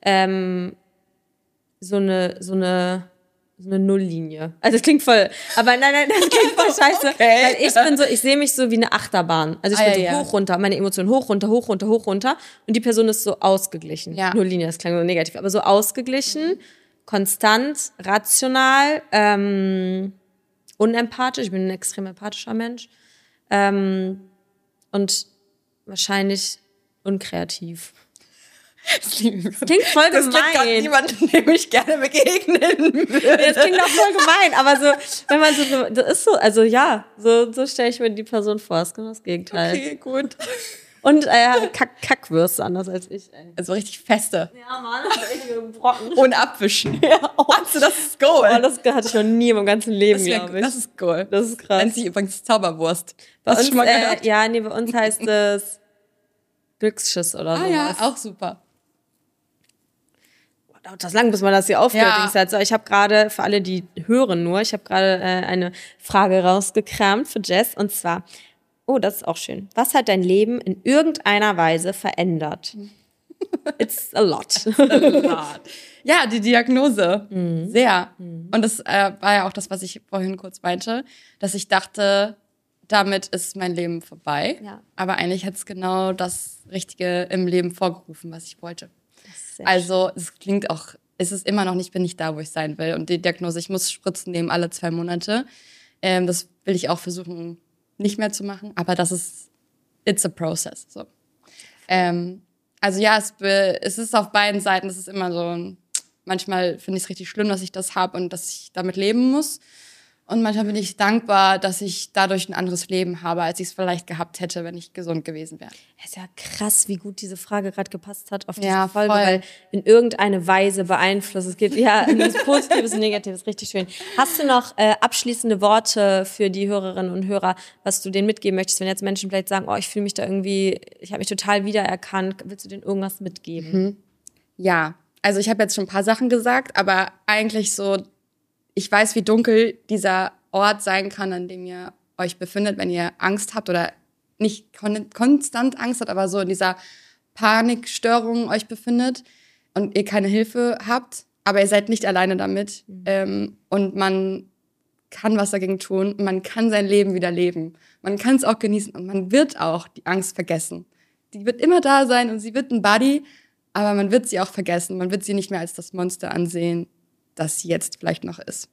So eine Nulllinie. Also das klingt voll, aber nein, das klingt voll scheiße. Okay. Weil ich sehe mich so wie eine Achterbahn. Also ich bin so hoch, runter, meine Emotionen hoch, runter, hoch, runter, hoch, runter. Und die Person ist so ausgeglichen. Ja. Nulllinie, das klang so negativ, aber so ausgeglichen, konstant, rational, unempathisch. Ich bin ein extrem empathischer Mensch. Und wahrscheinlich unkreativ. Das klingt voll gemein. Das klingt jemanden, dem ich gerne begegnen würde. Das klingt auch voll gemein, aber so, wenn man so, das ist so, also ja, so stelle ich mir die Person vor, das ist genau das Gegenteil. Okay, gut. Und Kackwürste, anders als ich, ey. Also richtig feste. Ja, Mann, richtige Brocken. Ohne abwischen. Ja, also das ist Goal. Oh, das hatte ich noch nie in meinem ganzen Leben, glaube ich. Das ist Goal. Das ist krass. Nennt sich übrigens Zauberwurst. Hast du schon mal gehört? Ja, nee, bei uns heißt es Glücksschiss oder so. Ah ja, auch super. dauert das lang, bis man das hier aufhört. Ja. So, ich habe gerade, für alle, die hören nur, ich habe gerade eine Frage rausgekramt für Jess. Und zwar, oh, das ist auch schön. Was hat dein Leben in irgendeiner Weise verändert? It's a lot. Ja, die Diagnose. Sehr. Und das war ja auch das, was ich vorhin kurz meinte, dass ich dachte, damit ist mein Leben vorbei. Ja. Aber eigentlich hat es genau das Richtige im Leben vorgerufen, was ich wollte. Sehr Also es klingt auch, es ist immer noch nicht, bin ich da, wo ich sein will. Und die Diagnose, ich muss Spritzen nehmen alle 2 Monate. Das will ich auch versuchen, nicht mehr zu machen. Aber das ist, it's a process. So. Also ja, es ist auf beiden Seiten, es ist immer so, manchmal finde ich es richtig schlimm, dass ich das habe und dass ich damit leben muss. Und manchmal bin ich dankbar, dass ich dadurch ein anderes Leben habe, als ich es vielleicht gehabt hätte, wenn ich gesund gewesen wäre. Es ist ja krass, wie gut diese Frage gerade gepasst hat auf diese Ja, Folge, voll. weil in irgendeine Weise beeinflusst. Es geht ja in das Positives und Negatives, richtig schön. Hast du noch abschließende Worte für die Hörerinnen und Hörer, was du denen mitgeben möchtest, wenn jetzt Menschen vielleicht sagen, oh, ich fühle mich da irgendwie, ich habe mich total wiedererkannt, willst du denen irgendwas mitgeben? Ja, also ich habe jetzt schon ein paar Sachen gesagt, aber eigentlich so, ich weiß, wie dunkel dieser Ort sein kann, an dem ihr euch befindet, wenn ihr Angst habt oder nicht konstant Angst habt, aber so in dieser Panikstörung euch befindet und ihr keine Hilfe habt, aber ihr seid nicht alleine damit. Und man kann was dagegen tun, man kann sein Leben wieder leben. Man kann es auch genießen und man wird auch die Angst vergessen. Die wird immer da sein und sie wird ein Buddy, aber man wird sie auch vergessen. Man wird sie nicht mehr als das Monster ansehen, das sie jetzt vielleicht noch ist.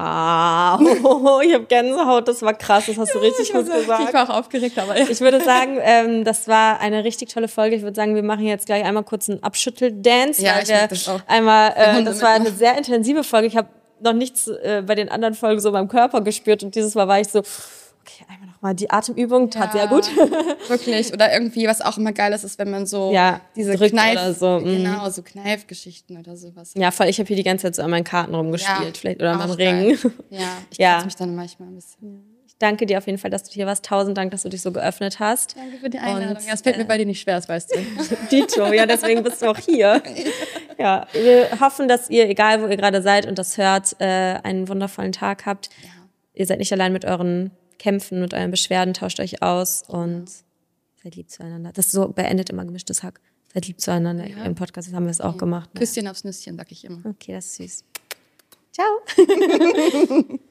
Wow, ich habe Gänsehaut, das war krass, das hast du richtig gut gesagt. Ich war auch aufgeregt, aber ja. Ich würde sagen, das war eine richtig tolle Folge. Ich würde sagen, wir machen jetzt gleich einmal kurz einen Abschüttel-Dance. Ja, weil ich wir mag das auch. einmal, das war eine sehr intensive Folge. Ich habe noch nichts bei den anderen Folgen so beim Körper gespürt und dieses Mal war ich so, okay, einmal nochmal die Atemübung, tat sehr gut. Wirklich. Oder irgendwie, was auch immer geil ist, wenn man so diese drückt Kneif, oder so. Genau, so Kneifgeschichten oder sowas. Ja, voll, ich habe hier die ganze Zeit so an meinen Karten rumgespielt, vielleicht oder an meinem auch Ring. geil. Ja, ich Ja. kratze mich dann manchmal ein bisschen. Ich danke dir auf jeden Fall, dass du hier warst. 1000 Dank, dass du dich so geöffnet hast. Danke für die Einladung. Und, Ja, es fällt mir bei dir nicht schwer, das weißt du. Dito, ja, deswegen bist du auch hier. Ja, wir hoffen, dass ihr, egal wo ihr gerade seid und das hört, einen wundervollen Tag habt. Ja. Ihr seid nicht allein mit euren Kämpfen, mit euren Beschwerden, tauscht euch aus und seid lieb zueinander. Das so beendet immer Gemischtes Hack. Seid lieb zueinander. Im Podcast haben wir es auch gemacht. Ne? Küsschen aufs Nüsschen, sag ich immer. Okay, das ist süß. Ciao.